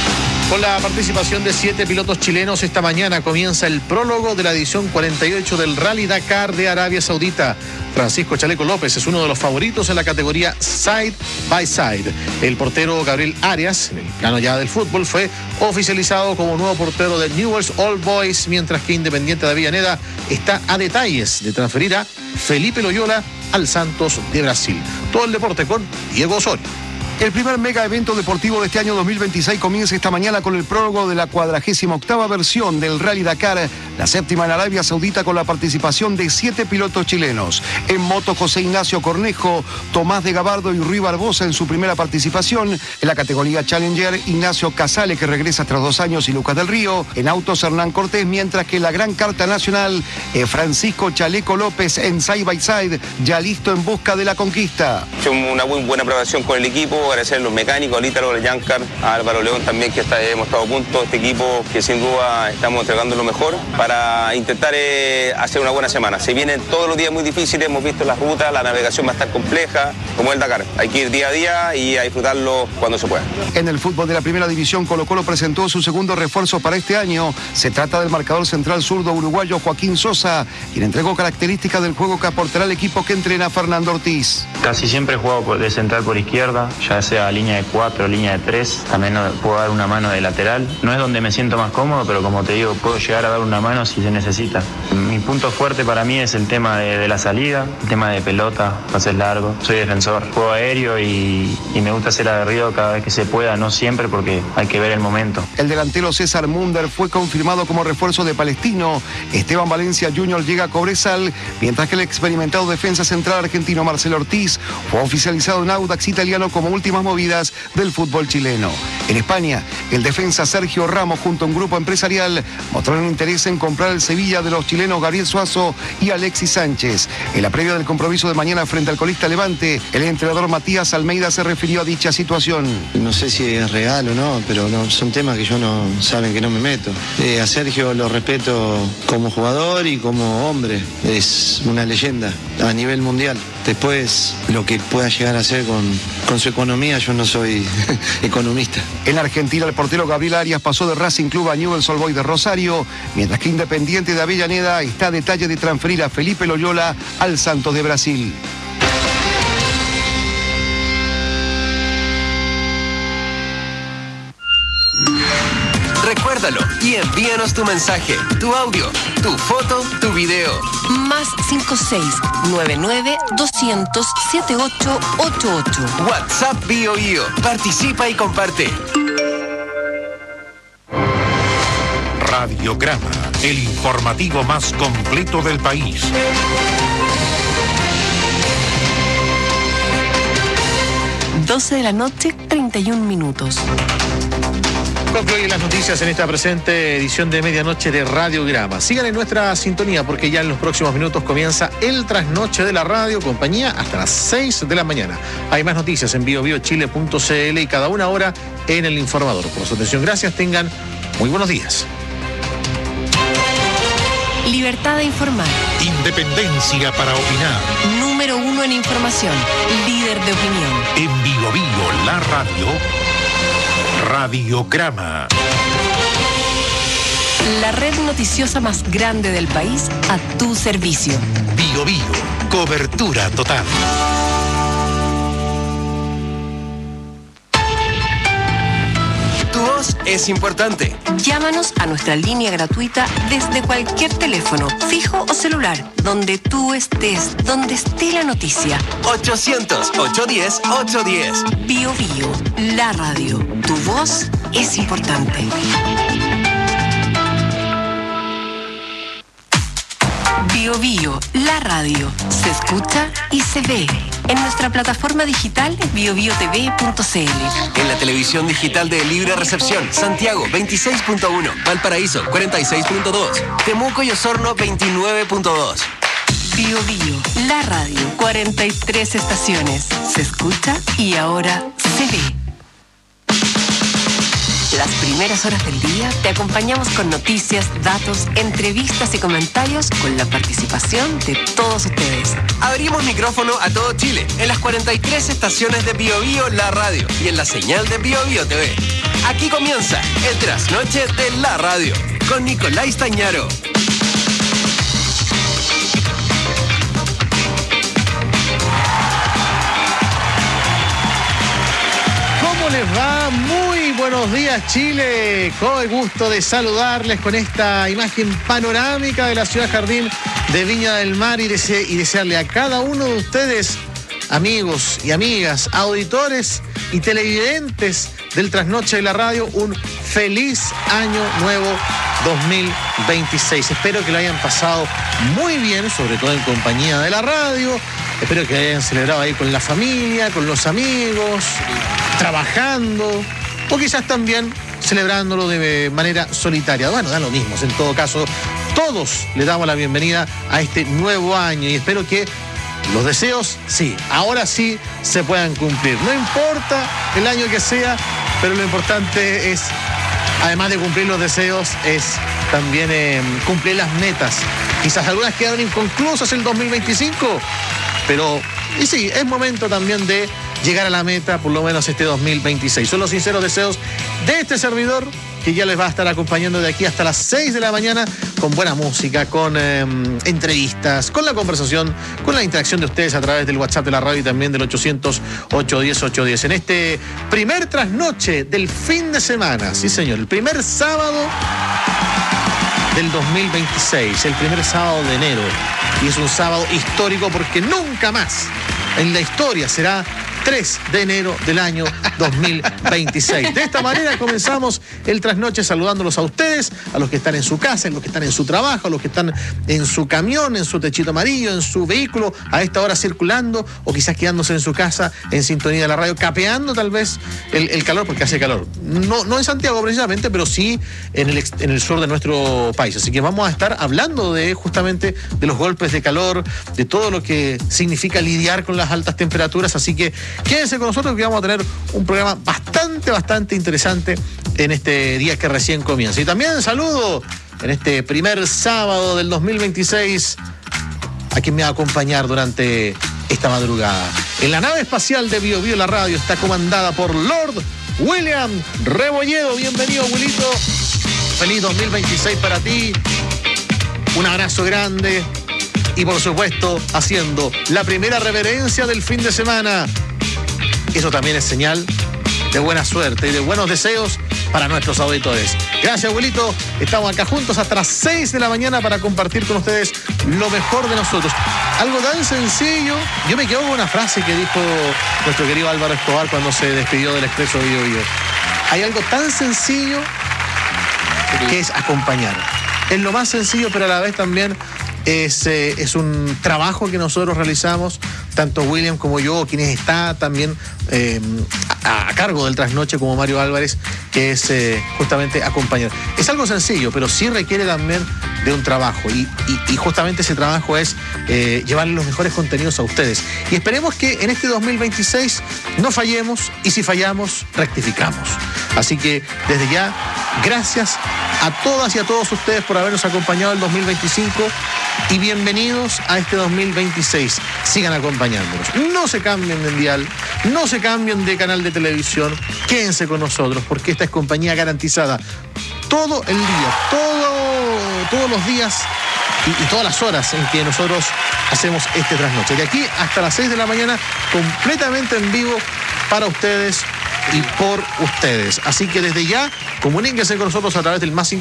Con la participación de 7 pilotos chilenos, esta mañana comienza el prólogo de la edición 48 del Rally Dakar de Arabia Saudita. Francisco Chaleco López es uno de los favoritos en la categoría Side by Side. El portero Gabriel Arias, en el plano ya del fútbol, fue oficializado como nuevo portero de Newell's Old Boys, mientras que Independiente de Avellaneda está a detalles de transferir a Felipe Loyola al Santos de Brasil. Todo el deporte con Diego Osorio. El primer mega evento deportivo de este año 2026 comienza esta mañana con el prólogo de la 48ª versión del Rally Dakar, la 7ª en Arabia Saudita, con la participación de 7 pilotos chilenos. En moto, José Ignacio Cornejo, Tomás de Gabardo y Rui Barbosa en su primera participación. En la categoría Challenger, Ignacio Casale, que regresa tras 2 años, y Lucas del Río. En autos, Hernán Cortés, mientras que en la gran carta nacional, Francisco Chaleco López en Side by Side, ya listo en busca de la conquista. Una muy buena preparación con el equipo. Agradecer a los mecánicos, a Lítaro, a Yancar, a Álvaro León también, que hemos estado a punto. Este equipo que sin duda estamos entregando lo mejor para intentar hacer una buena semana. Se vienen todos los días muy difíciles, hemos visto las rutas, la navegación va a estar compleja, como el Dakar. Hay que ir día a día y a disfrutarlo cuando se pueda. En el fútbol de la primera división, Colo-Colo presentó su segundo refuerzo para este año. Se trata del marcador central zurdo uruguayo Joaquín Sosa, quien entregó características del juego que aportará el equipo que entrena Fernando Ortiz. Casi siempre he jugado de central por izquierda, ya sea línea de 4, línea de 3, también puedo dar una mano de lateral. No es donde me siento más cómodo, pero como te digo, puedo llegar a dar una mano si se necesita. Mi punto fuerte para mí es el tema de la salida, el tema de pelota, pases largos. Soy defensor, juego aéreo y me gusta ser aguerrido cada vez que se pueda, no siempre porque hay que ver el momento. El delantero César Munder fue confirmado como refuerzo de Palestino. Esteban Valencia Jr. llega a Cobresal, mientras que el experimentado defensa central argentino Marcelo Ortiz fue oficializado en Audax Italiano como últimas movidas del fútbol chileno. En España, el defensa Sergio Ramos junto a un grupo empresarial mostraron interés en comprar el Sevilla de los chilenos Gabriel Suazo y Alexis Sánchez. En la previa del compromiso de mañana frente al colista Levante, el entrenador Matías Almeida se refirió a dicha situación. No sé si es real o no, pero son temas que yo saben que no me meto. A Sergio lo respeto como jugador y como hombre. Es una leyenda a nivel mundial. Después, lo que pueda llegar a hacer con su economía, yo no soy economista. En Argentina, el portero Gabriel Arias pasó de Racing Club a Newell's Old Boys de Rosario, mientras que Independiente de Avellaneda está a detalle de transferir a Felipe Loyola al Santos de Brasil. Recuérdalo y envíanos tu mensaje, tu audio, tu foto, tu video. Más 56-99-200-7888. WhatsApp Bio Bio. Participa y comparte. Radiograma, el informativo más completo del país. 12 de la noche, 31 minutos. Concluyen las noticias en esta presente edición de medianoche de Radiograma. Sigan en nuestra sintonía porque ya en los próximos minutos comienza el trasnoche de la radio, compañía, hasta las 6 de la mañana. Hay más noticias en biobiochile.cl y cada una hora en El Informador. Por su atención, gracias, tengan muy buenos días. Libertad de informar. Independencia para opinar. Número 1 en información. Líder de opinión. En Bio Bio, la radio. Radiograma. La red noticiosa más grande del país a tu servicio. Bio Bio, cobertura total. Tu voz es importante. Llámanos a nuestra línea gratuita desde cualquier teléfono, fijo o celular, donde tú estés, donde esté la noticia. 800-810-810. Bio Bio, la radio. Tu voz es importante. Bio Bio, la radio. Se escucha y se ve. En nuestra plataforma digital biobiotv.cl. En la televisión digital de Libre Recepción, Santiago 26.1, Valparaíso 46.2, Temuco y Osorno 29.2. Bio Bio, la radio. 43 estaciones. Se escucha y ahora se ve. las primeras horas del día te acompañamos con noticias, datos, entrevistas y comentarios con la participación de todos ustedes. Abrimos micrófono a todo Chile, en las 43 estaciones de Bio Bio La Radio y en la señal de Bio Bio TV. Aquí comienza el trasnoche de La Radio, con Nicolás Tañaro. ¿Cómo les va? Muy buenos días, Chile. Con el gusto de saludarles con esta imagen panorámica de la ciudad jardín de Viña del Mar y desearle a cada uno de ustedes, amigos y amigas, auditores y televidentes del Trasnoche de la Radio, un feliz año nuevo 2026. Espero que lo hayan pasado muy bien, sobre todo en compañía de la radio. Espero que hayan celebrado ahí con la familia, con los amigos, trabajando, o quizás también celebrándolo de manera solitaria. Bueno, da lo mismo. En todo caso, todos le damos la bienvenida a este nuevo año y espero que los deseos, sí, ahora sí se puedan cumplir. No importa el año que sea, pero lo importante es, además de cumplir los deseos, es también cumplir las metas. Quizás algunas quedaron inconclusas el 2025, pero, y sí, es momento también de llegar a la meta, por lo menos este 2026. Son los sinceros deseos de este servidor, que ya les va a estar acompañando de aquí hasta las 6 de la mañana con buena música, con entrevistas, con la conversación, con la interacción de ustedes a través del WhatsApp de la radio y también del 800-810-810. En este primer trasnoche del fin de semana, sí señor, el primer sábado del 2026, el primer sábado de enero. Y es un sábado histórico porque nunca más en la historia será 3 de enero del año 2026. De esta manera comenzamos el trasnoche saludándolos a ustedes, a los que están en su casa, a los que están en su trabajo, a los que están en su camión, en su techito amarillo, en su vehículo, a esta hora circulando o quizás quedándose en su casa en sintonía de la radio, capeando tal vez el calor, porque hace calor. No en Santiago precisamente, pero sí en el sur de nuestro país. Así que vamos a estar hablando justamente de los golpes de calor, de todo lo que significa lidiar con las altas temperaturas. Así que quédense con nosotros que vamos a tener un programa bastante interesante en este día que recién comienza. Y también saludo en este primer sábado del 2026 a quien me va a acompañar durante esta madrugada. En la nave espacial de Bio Bio La Radio está comandada por Lord William Rebolledo. Bienvenido, Wilito. Feliz 2026 para ti. Un abrazo grande. Y por supuesto, haciendo la primera reverencia del fin de semana. Eso también es señal de buena suerte y de buenos deseos para nuestros auditores. Gracias, abuelito. Estamos acá juntos hasta las 6 de la mañana para compartir con ustedes lo mejor de nosotros. Algo tan sencillo. Yo me quedo con una frase que dijo nuestro querido Álvaro Escobar cuando se despidió del Expreso Bio Bio. Hay algo tan sencillo que es acompañar. Es lo más sencillo, pero a la vez también es un trabajo que nosotros realizamos, tanto William como yo, quienes está también a cargo del trasnoche como Mario Álvarez, que es justamente acompañar. Es algo sencillo, pero sí requiere también de un trabajo y justamente ese trabajo es llevarle los mejores contenidos a ustedes. Y esperemos que en este 2026 no fallemos y si fallamos, rectificamos. Así que desde ya, gracias a todas y a todos ustedes por habernos acompañado el 2025 y bienvenidos a este 2026. Sigan acompañándonos. No se cambien de dial, no se cambien de canal de televisión. Quédense con nosotros porque esta es compañía garantizada todo el día, todos los días y todas las horas en que nosotros hacemos este trasnoche. De aquí hasta las 6 de la mañana, completamente en vivo para ustedes y por ustedes. Así que desde ya, comuníquense con nosotros a través del más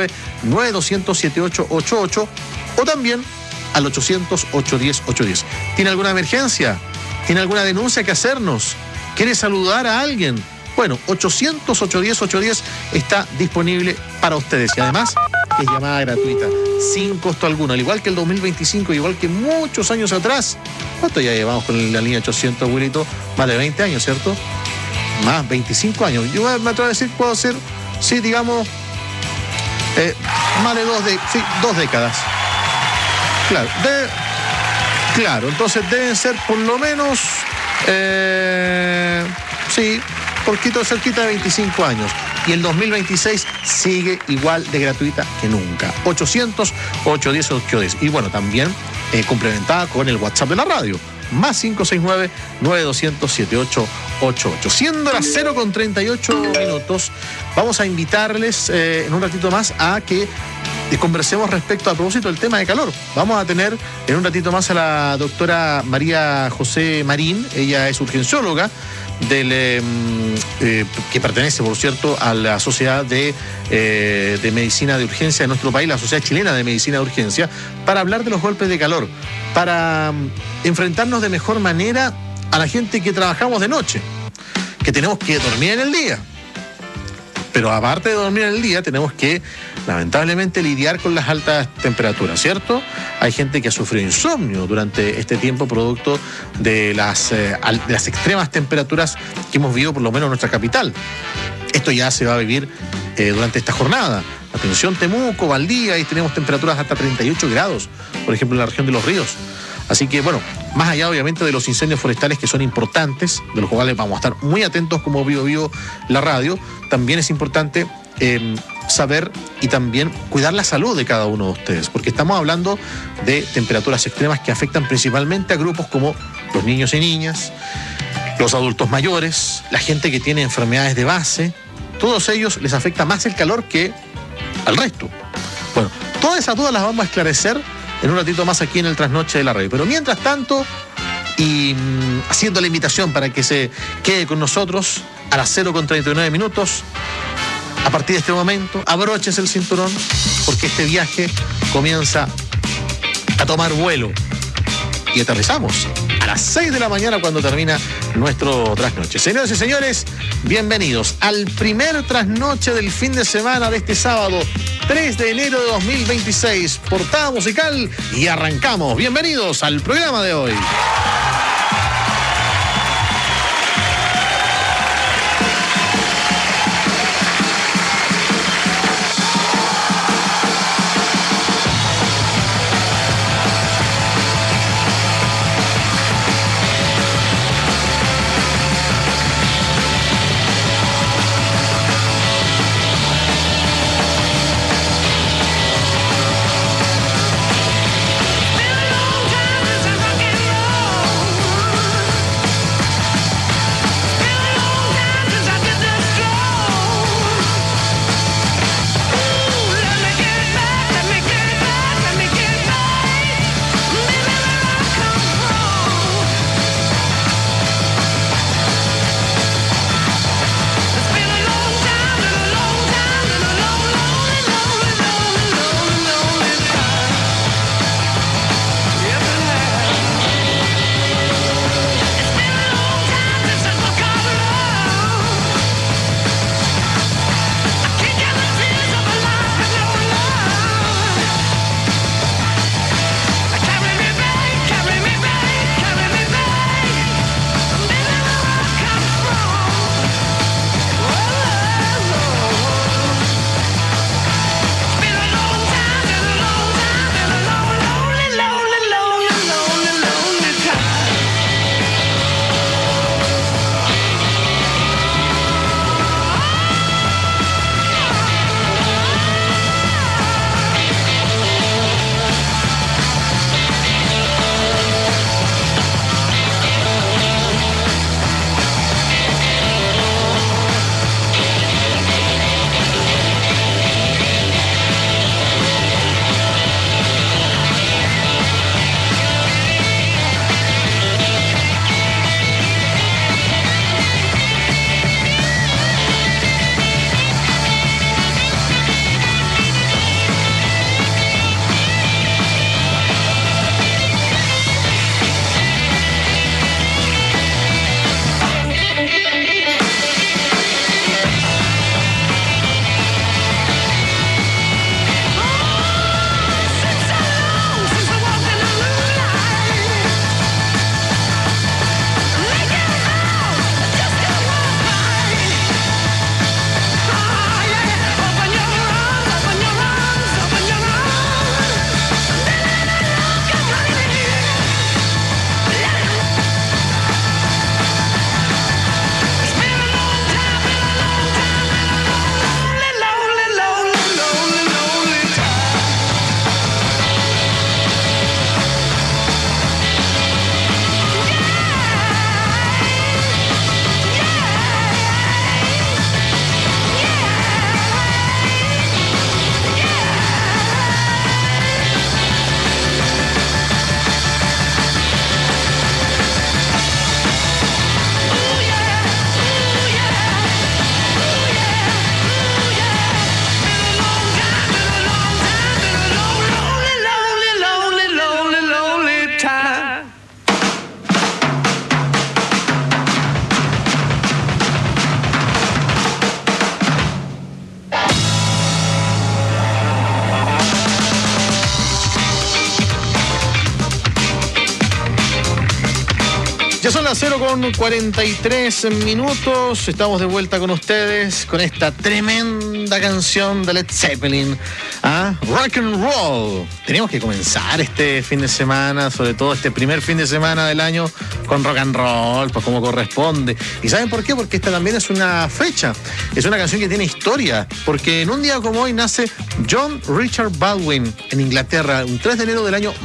569-9200-7888 o también al 800-810-810. ¿Tiene alguna emergencia? ¿Tiene alguna denuncia que hacernos? ¿Quiere saludar a alguien? Bueno, 800-810-810 está disponible para ustedes y además es llamada gratuita, sin costo alguno, al igual que el 2025, igual que muchos años atrás. ¿Cuánto ya llevamos con la línea 800, Wilito? Más de 20 años, ¿cierto? Más 25 años. Yo me atrevo a decir, puedo ser, sí, digamos, más de 2 décadas. Claro, entonces deben ser por lo menos, sí, poquito cerquita de 25 años. y el 2026 sigue igual de gratuita que nunca. 800-810-810. Y bueno, también complementada con el WhatsApp de la radio. Más 569-9200-7888. Siendo las 0:38, vamos a invitarles en un ratito más a que conversemos respecto a propósito del tema de calor. Vamos a tener en un ratito más a la doctora María José Marín. Ella es urgencióloga que pertenece, por cierto, a la Sociedad de Medicina de Urgencia de nuestro país, la Sociedad Chilena de Medicina de Urgencia, para hablar de los golpes de calor, para enfrentarnos de mejor manera a la gente que trabajamos de noche, que tenemos que dormir en el día. Pero aparte de dormir en el día, tenemos que, lamentablemente, lidiar con las altas temperaturas, ¿cierto? Hay gente que ha sufrido insomnio durante este tiempo producto de las extremas temperaturas que hemos vivido, por lo menos en nuestra capital. Esto ya se va a vivir durante esta jornada. Atención, Temuco, Valdivia, ahí tenemos temperaturas hasta 38 grados, por ejemplo, en la región de Los Ríos. Así que, bueno, más allá obviamente de los incendios forestales que son importantes, de los cuales vamos a estar muy atentos como Bio la radio, también es importante saber y también cuidar la salud de cada uno de ustedes, porque estamos hablando de temperaturas extremas que afectan principalmente a grupos como los niños y niñas, los adultos mayores, la gente que tiene enfermedades de base. Todos ellos les afecta más el calor que al resto. Bueno, todas esas dudas las vamos a esclarecer en un ratito más aquí en el Trasnoche de la Radio. Pero mientras tanto, y haciendo la invitación para que se quede con nosotros a las 0:39, a partir de este momento, abróchese el cinturón, porque este viaje comienza a tomar vuelo. Y aterrizamos a las 6 de la mañana cuando termina nuestro trasnoche. Señores y señores, bienvenidos al primer trasnoche del fin de semana de este sábado, 3 de enero de 2026. Portada musical y arrancamos. Bienvenidos al programa de hoy. Been a long time since I rock and roll. Ya son las 0:43. Estamos de vuelta con ustedes con esta tremenda canción de Led Zeppelin. Rock and roll. Tenemos que comenzar este fin de semana, sobre todo este primer fin de semana del año, con rock and roll, pues como corresponde. ¿Y saben por qué? Porque esta también es una fecha. Es una canción que tiene historia. Porque en un día como hoy nace John Richard Baldwin en Inglaterra, un 3 de enero del año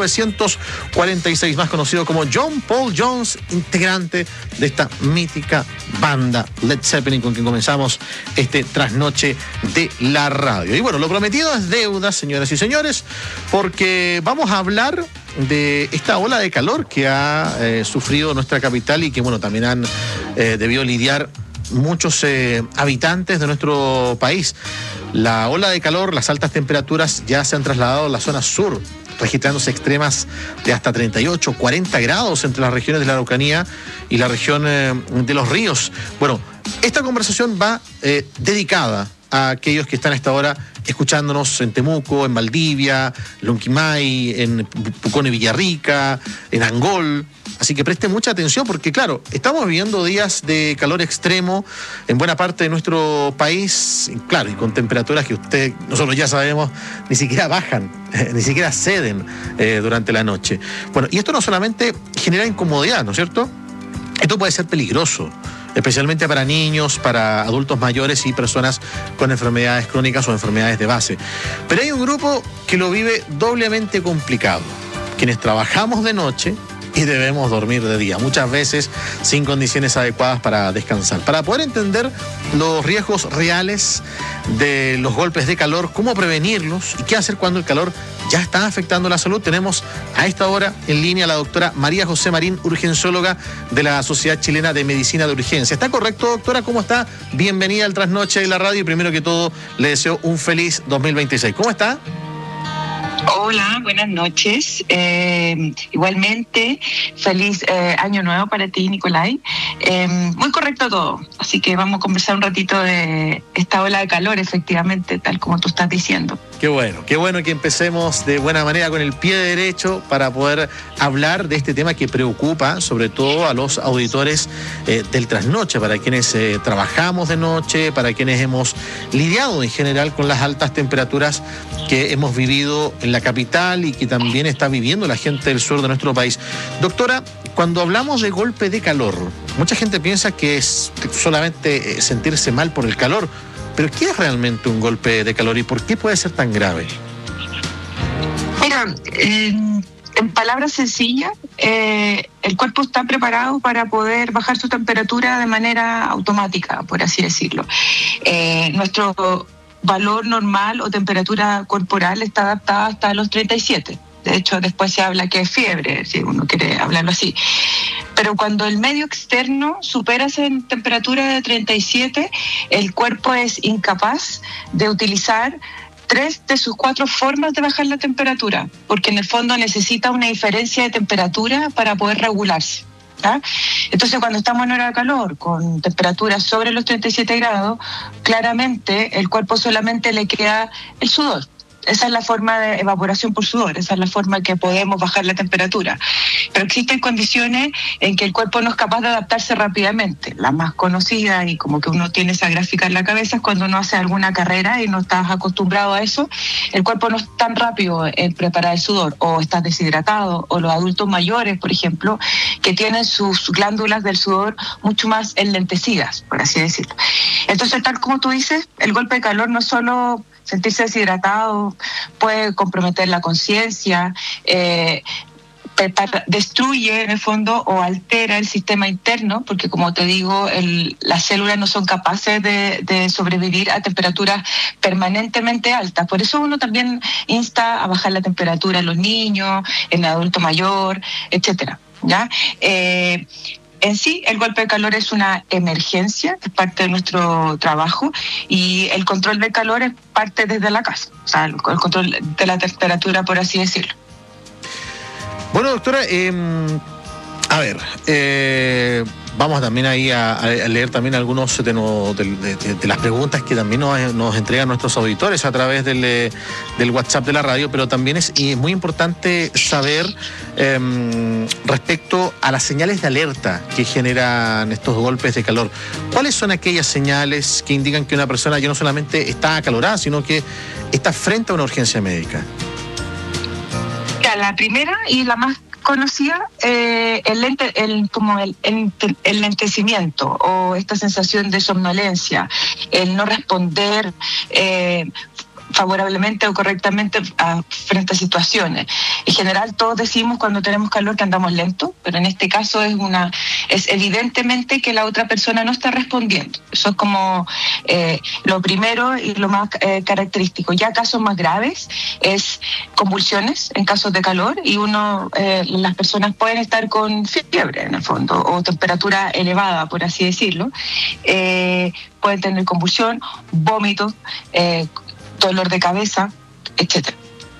1946, más conocido como John Paul Jones, integrante de esta mítica banda Led Zeppelin, con quien comenzamos este trasnoche de la radio. Y bueno, lo prometido es deuda, señoras y señores, porque vamos a hablar de esta ola de calor que ha sufrido nuestra capital y que, bueno, también han debido lidiar muchos habitantes de nuestro país. La ola de calor, las altas temperaturas ya se han trasladado a la zona sur, registrándose extremas de hasta 38, 40 grados entre las regiones de la Araucanía y la región de los ríos. Bueno, esta conversación va dedicada a aquellos que están a esta hora escuchándonos en Temuco, en Valdivia, Lonquimay, en Pucón y Villarrica, en Angol. Así que preste mucha atención porque, claro, estamos viviendo días de calor extremo en buena parte de nuestro país, claro, y con temperaturas que nosotros ya sabemos, ni siquiera bajan, ni siquiera ceden durante la noche. Bueno, y esto no solamente genera incomodidad, ¿no es cierto? Esto puede ser peligroso, especialmente para niños, para adultos mayores y personas con enfermedades crónicas o enfermedades de base. Pero hay un grupo que lo vive doblemente complicado, quienes trabajamos de noche y debemos dormir de día, muchas veces sin condiciones adecuadas para descansar. Para poder entender los riesgos reales de los golpes de calor, cómo prevenirlos y qué hacer cuando el calor ya está afectando la salud, tenemos a esta hora en línea a la doctora María José Marín, urgencióloga de la Sociedad Chilena de Medicina de Urgencia. ¿Está correcto, doctora? ¿Cómo está? Bienvenida al Trasnoche de la Radio y primero que todo le deseo un feliz 2026. ¿Cómo está? Hola, buenas noches. Igualmente, feliz año nuevo para ti, Nicolai. Muy correcto todo, así que vamos a conversar un ratito de esta ola de calor, efectivamente, tal como tú estás diciendo. Qué bueno que empecemos de buena manera con el pie derecho para poder hablar de este tema que preocupa sobre todo a los auditores del Trasnoche, para quienes trabajamos de noche, para quienes hemos lidiado en general con las altas temperaturas que hemos vivido en la capital y que también está viviendo la gente del sur de nuestro país. Doctora, cuando hablamos de golpe de calor, mucha gente piensa que es solamente sentirse mal por el calor, pero ¿qué es realmente un golpe de calor y por qué puede ser tan grave? Mira, en palabras sencillas, el cuerpo está preparado para poder bajar su temperatura de manera automática, por así decirlo. Nuestro valor normal o temperatura corporal está adaptada hasta los 37. De hecho, después se habla que es fiebre, si uno quiere hablarlo así. Pero cuando el medio externo supera esa temperatura de 37, el cuerpo es incapaz de utilizar 3 de sus 4 formas de bajar la temperatura, porque en el fondo necesita una diferencia de temperatura para poder regularse. ¿Ah? Entonces, cuando estamos en hora de calor con temperaturas sobre los 37 grados, claramente el cuerpo solamente le queda el sudor. Esa es la forma de evaporación por sudor, esa es la forma que podemos bajar la temperatura. Pero existen condiciones en que el cuerpo no es capaz de adaptarse rápidamente. La más conocida, y como que uno tiene esa gráfica en la cabeza, es cuando uno hace alguna carrera y no estás acostumbrado a eso, el cuerpo no es tan rápido en preparar el sudor, o estás deshidratado, o los adultos mayores, por ejemplo, que tienen sus glándulas del sudor mucho más enlentecidas, por así decirlo. Entonces, tal como tú dices, el golpe de calor no es solo sentirse deshidratado, puede comprometer la conciencia, destruye en el fondo o altera el sistema interno, porque como te digo, las células no son capaces de sobrevivir a temperaturas permanentemente altas. Por eso uno también insta a bajar la temperatura en los niños, en el adulto mayor, etcétera, ¿ya? En sí, el golpe de calor es una emergencia, es parte de nuestro trabajo, y el control del calor es parte desde la casa, o sea, el control de la temperatura, por así decirlo. Bueno, doctora, a ver, Vamos también ahí a leer también algunos de las preguntas que también nos entregan nuestros auditores a través del WhatsApp de la radio, pero también es muy importante saber respecto a las señales de alerta que generan estos golpes de calor. ¿Cuáles son aquellas señales que indican que una persona ya no solamente está acalorada, sino que está frente a una urgencia médica? La primera y la más conocida, el lentecimiento o esta sensación de somnolencia, el no responder favorablemente o correctamente frente a situaciones. En general todos decimos cuando tenemos calor que andamos lento, pero en este caso es evidentemente que la otra persona no está respondiendo. Eso es como lo primero y lo más característico. Ya casos más graves es convulsiones en casos de calor y las personas pueden estar con fiebre en el fondo o temperatura elevada, por así decirlo. Pueden tener convulsión, vómito, dolor de cabeza, etcétera.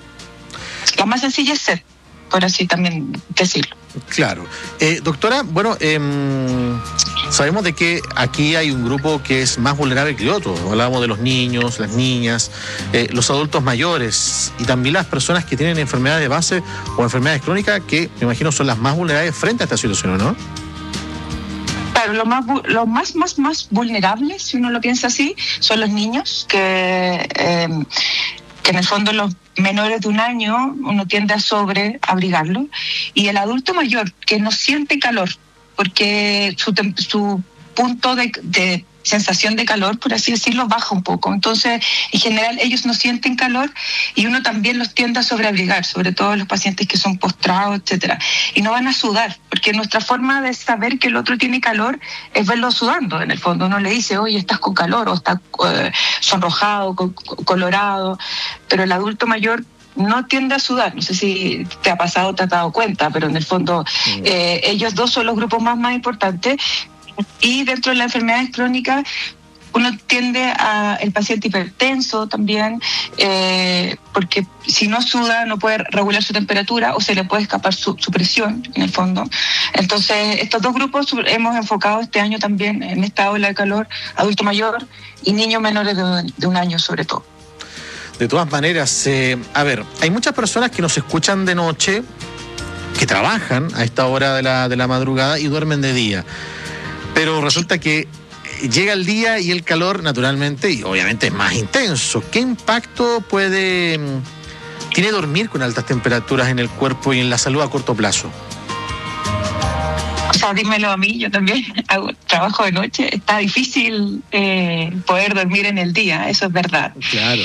La más sencilla es sed, por así también decirlo. Claro. Doctora, bueno, sabemos de que aquí hay un grupo que es más vulnerable que otro. Hablábamos de los niños, las niñas, los adultos mayores y también las personas que tienen enfermedades de base o enfermedades crónicas que me imagino son las más vulnerables frente a esta situación, ¿no? Claro, los más vulnerables, si uno lo piensa así, son los niños, que en el fondo los menores de 1 año uno tiende a sobreabrigarlo, y el adulto mayor que no siente calor, porque su punto de sensación de calor, por así decirlo, baja un poco. Entonces, en general, ellos no sienten calor y uno también los tiende a sobreabrigar, sobre todo los pacientes que son postrados, etcétera. Y no van a sudar, porque nuestra forma de saber que el otro tiene calor es verlo sudando, en el fondo. Uno le dice, oye, estás con calor, o estás sonrojado, colorado, pero el adulto mayor no tiende a sudar. No sé si te ha pasado o te has dado cuenta, pero en el fondo ellos dos son los grupos más importantes. Y dentro de las enfermedades crónicas uno tiende a el paciente hipertenso también, porque si no suda no puede regular su temperatura o se le puede escapar su presión en el fondo. Entonces estos dos grupos hemos enfocado este año también en esta ola de calor, adulto mayor y niños menores de 1 año sobre todo. De todas maneras, hay muchas personas que nos escuchan de noche, que trabajan a esta hora de la madrugada y duermen de día. Pero resulta que llega el día y el calor, naturalmente, y obviamente es más intenso. ¿Qué impacto tiene dormir con altas temperaturas en el cuerpo y en la salud a corto plazo? O sea, dímelo a mí, yo también trabajo de noche. Está difícil poder dormir en el día, eso es verdad. Claro.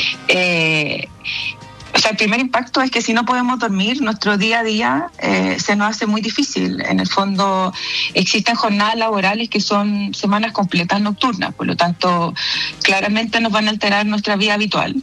O sea, el primer impacto es que si no podemos dormir, nuestro día a día se nos hace muy difícil. En el fondo existen jornadas laborales que son semanas completas nocturnas, por lo tanto claramente nos van a alterar nuestra vida habitual.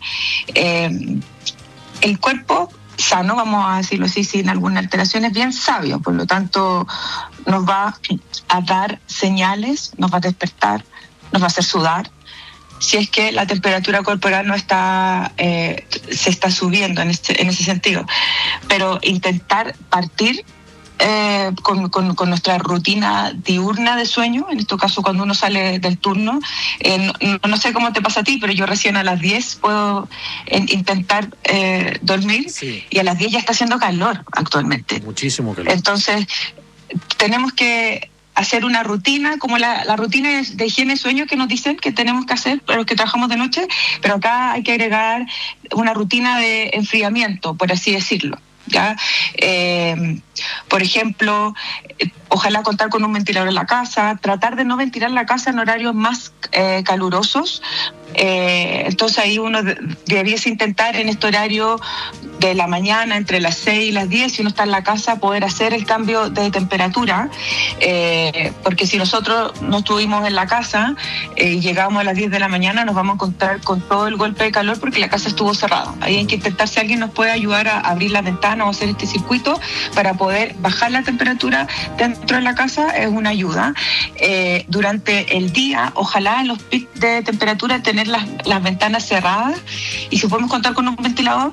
El cuerpo sano, vamos a decirlo así, sin alguna alteración, es bien sabio, por lo tanto nos va a dar señales, nos va a despertar, nos va a hacer sudar, si es que la temperatura corporal no está se está subiendo en ese sentido. Pero intentar partir con nuestra rutina diurna de sueño, en este caso cuando uno sale del turno, no sé cómo te pasa a ti, pero yo recién a las 10 puedo intentar dormir, sí. Y a las 10 ya está haciendo calor actualmente. Muchísimo calor. Entonces tenemos que hacer una rutina, como la rutina de higiene de sueño que nos dicen que tenemos que hacer para los que trabajamos de noche, pero acá hay que agregar una rutina de enfriamiento, por así decirlo, ¿ya? Por ejemplo, ojalá contar con un ventilador en la casa, tratar de no ventilar la casa en horarios más calurosos. Entonces ahí uno debiese intentar en este horario de la mañana, entre las 6 y las 10, si uno está en la casa, poder hacer el cambio de temperatura, porque si nosotros no estuvimos en la casa y llegamos a las 10 de la mañana, nos vamos a encontrar con todo el golpe de calor porque la casa estuvo cerrada. Ahí hay que intentar si alguien nos puede ayudar a abrir la ventana o hacer este circuito para poder bajar la temperatura dentro de la casa, es una ayuda. Durante el día, ojalá en los picos de temperatura tener las ventanas cerradas, y si podemos contar con un ventilador,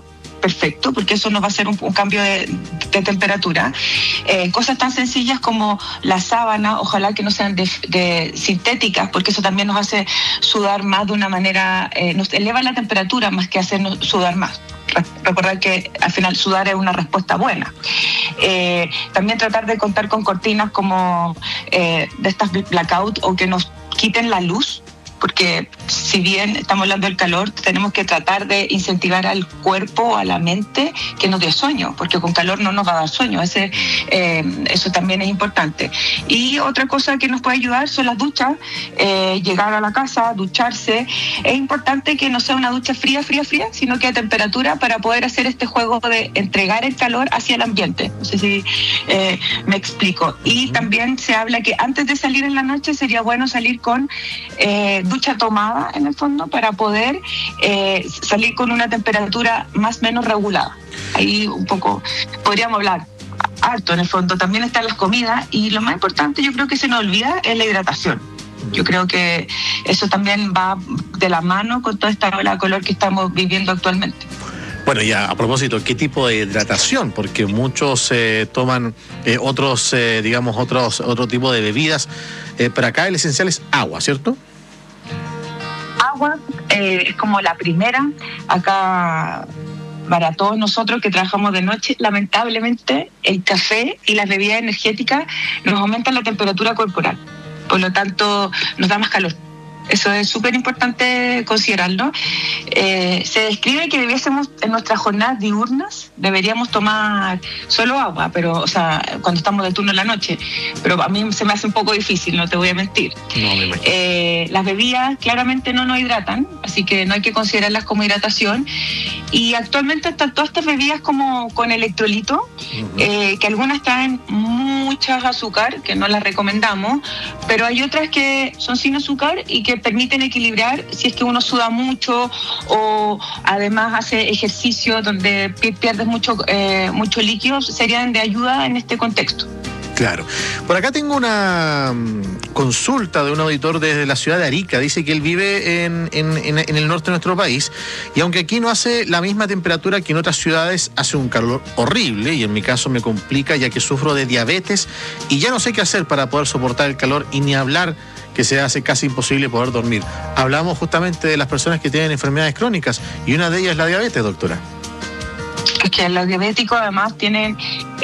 perfecto, porque eso nos va a hacer un cambio de temperatura. Cosas tan sencillas como la sábana, ojalá que no sean de sintéticas, porque eso también nos hace sudar más de una manera, nos eleva la temperatura más que hacernos sudar más. Recordar que al final sudar es una respuesta buena. También tratar de contar con cortinas como de estas blackout o que nos quiten la luz, porque si bien estamos hablando del calor, tenemos que tratar de incentivar al cuerpo, a la mente, que nos dé sueño, porque con calor no nos va a dar sueño. Eso también es importante. Y otra cosa que nos puede ayudar son las duchas. Llegar a la casa, ducharse. Es importante que no sea una ducha fría, sino que a temperatura, para poder hacer este juego de entregar el calor hacia el ambiente. No sé si me explico. Y también se habla que antes de salir en la noche sería bueno salir con ducha tomada, en el fondo, para poder salir con una temperatura más o menos regulada. Ahí un poco podríamos hablar harto, en el fondo. También están las comidas, y lo más importante, yo creo que se nos olvida, es la hidratación. Yo creo que eso también va de la mano con toda esta ola de calor que estamos viviendo actualmente. Bueno, y a propósito, ¿qué tipo de hidratación? Porque muchos toman otro tipo de bebidas, pero acá el esencial es agua, ¿cierto? Agua es como la primera. Acá, para todos nosotros que trabajamos de noche, lamentablemente el café y las bebidas energéticas nos aumentan la temperatura corporal, por lo tanto nos da más calor. Eso es súper importante considerarlo. Se describe que debiésemos, en nuestras jornadas diurnas, deberíamos tomar solo agua, pero, o sea, cuando estamos de turno en la noche. Pero a mí se me hace un poco difícil, no te voy a mentir. No, me imagino. Las bebidas claramente no nos hidratan, así que no hay que considerarlas como hidratación. Y actualmente están todas estas bebidas como con electrolito, que algunas traen muchas azúcar, que no las recomendamos, pero hay otras que son sin azúcar y que permiten equilibrar si es que uno suda mucho o además hace ejercicio donde pierdes mucho líquido. Serían de ayuda en este contexto. Claro. Por acá tengo una consulta de un auditor desde la ciudad de Arica. Dice que él vive en el norte de nuestro país, y aunque aquí no hace la misma temperatura que en otras ciudades, hace un calor horrible, y en mi caso me complica ya que sufro de diabetes y ya no sé qué hacer para poder soportar el calor, y ni hablar que se hace casi imposible poder dormir. Hablamos justamente de las personas que tienen enfermedades crónicas, y una de ellas es la diabetes, doctora. Es que los diabéticos además tienen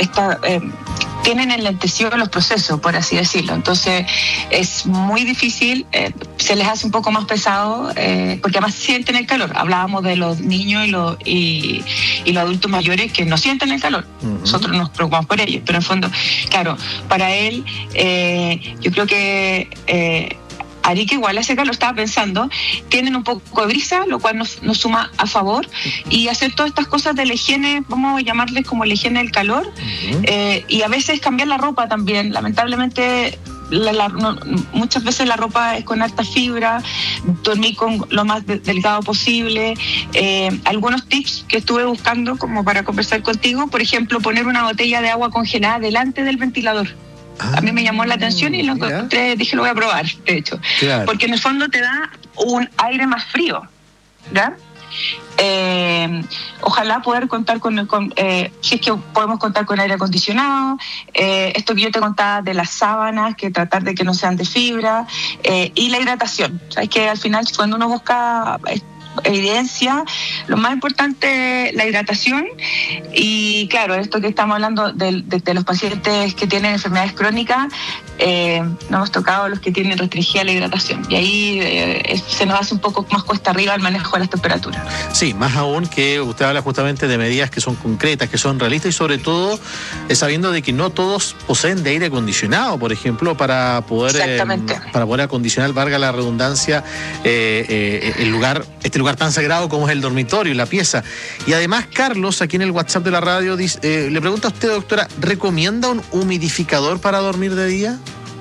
enlentecidos los procesos, por así decirlo. Entonces es muy difícil, se les hace un poco más pesado, porque además sienten el calor. Hablábamos de los niños y los adultos mayores que no sienten el calor. Nosotros nos preocupamos por ellos, pero en el fondo, claro, para él, yo creo que Arica igual hace calor, estaba pensando, tienen un poco de brisa, lo cual nos suma a favor, y hacer todas estas cosas de la higiene, vamos a llamarles como la higiene del calor, y a veces cambiar la ropa también. Lamentablemente muchas veces la ropa es con alta fibra, dormir con lo más delgado posible. Algunos tips que estuve buscando como para conversar contigo, por ejemplo, poner una botella de agua congelada delante del ventilador. A mí me llamó la atención y lo encontré, dije, lo voy a probar, de hecho. Claro. Porque en el fondo te da un aire más frío, ¿ya? Ojalá poder contar si es que podemos contar con aire acondicionado. Esto que yo te contaba de las sábanas, que tratar de que no sean de fibra, y la hidratación. Sabes que al final, cuando uno busca evidencia, lo más importante es la hidratación. Y claro, esto que estamos hablando de los pacientes que tienen enfermedades crónicas, nos hemos tocado los que tienen restringida la hidratación, y ahí se nos hace un poco más cuesta arriba el manejo de las temperaturas. Sí, más aún que usted habla justamente de medidas que son concretas, que son realistas, y sobre todo sabiendo de que no todos poseen de aire acondicionado, por ejemplo, para poder acondicionar, valga la redundancia, este lugar tan sagrado como es el dormitorio y la pieza. Y además, Carlos, aquí en el WhatsApp de la radio, le pregunta a usted, doctora, ¿recomienda un humidificador para dormir de día?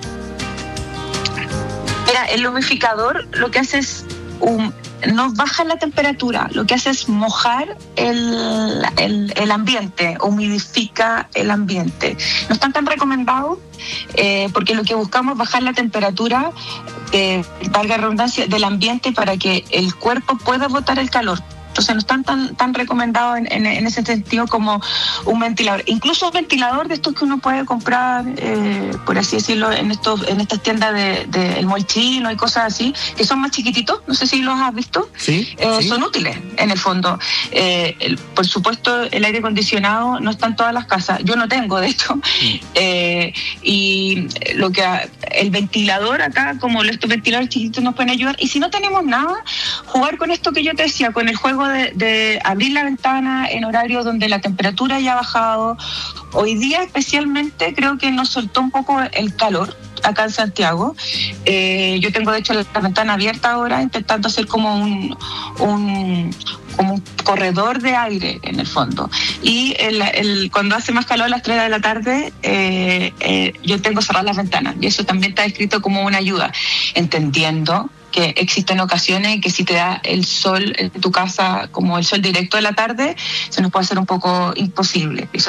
Mira, el humidificador lo que hace es no baja la temperatura, lo que hace es mojar el ambiente, humidifica el ambiente. No están tan recomendados, porque lo que buscamos es bajar la temperatura, valga la redundancia, del ambiente, para que el cuerpo pueda botar el calor. Entonces no están tan recomendados en ese sentido como un ventilador. Incluso un ventilador de estos que uno puede comprar, por así decirlo, en estas tiendas del mall chino y cosas así, que son más chiquititos, no sé si los has visto. Sí. Son útiles en el fondo. Por supuesto, el aire acondicionado no está en todas las casas. Yo no tengo, de hecho. Y el ventilador acá, como estos ventiladores chiquitos nos pueden ayudar. Y si no tenemos nada, jugar con esto que yo te decía, con el juego de abrir la ventana en horarios donde la temperatura ya ha bajado. Hoy día especialmente creo que nos soltó un poco el calor acá en Santiago. Yo tengo de hecho la ventana abierta ahora, intentando hacer como un corredor de aire en el fondo. Y cuando hace más calor a las 3 de la tarde, yo tengo cerrar las ventanas. Y eso también está escrito como una ayuda, entendiendo que existen ocasiones que si te da el sol en tu casa, como el sol directo de la tarde, se nos puede hacer un poco imposible. Eso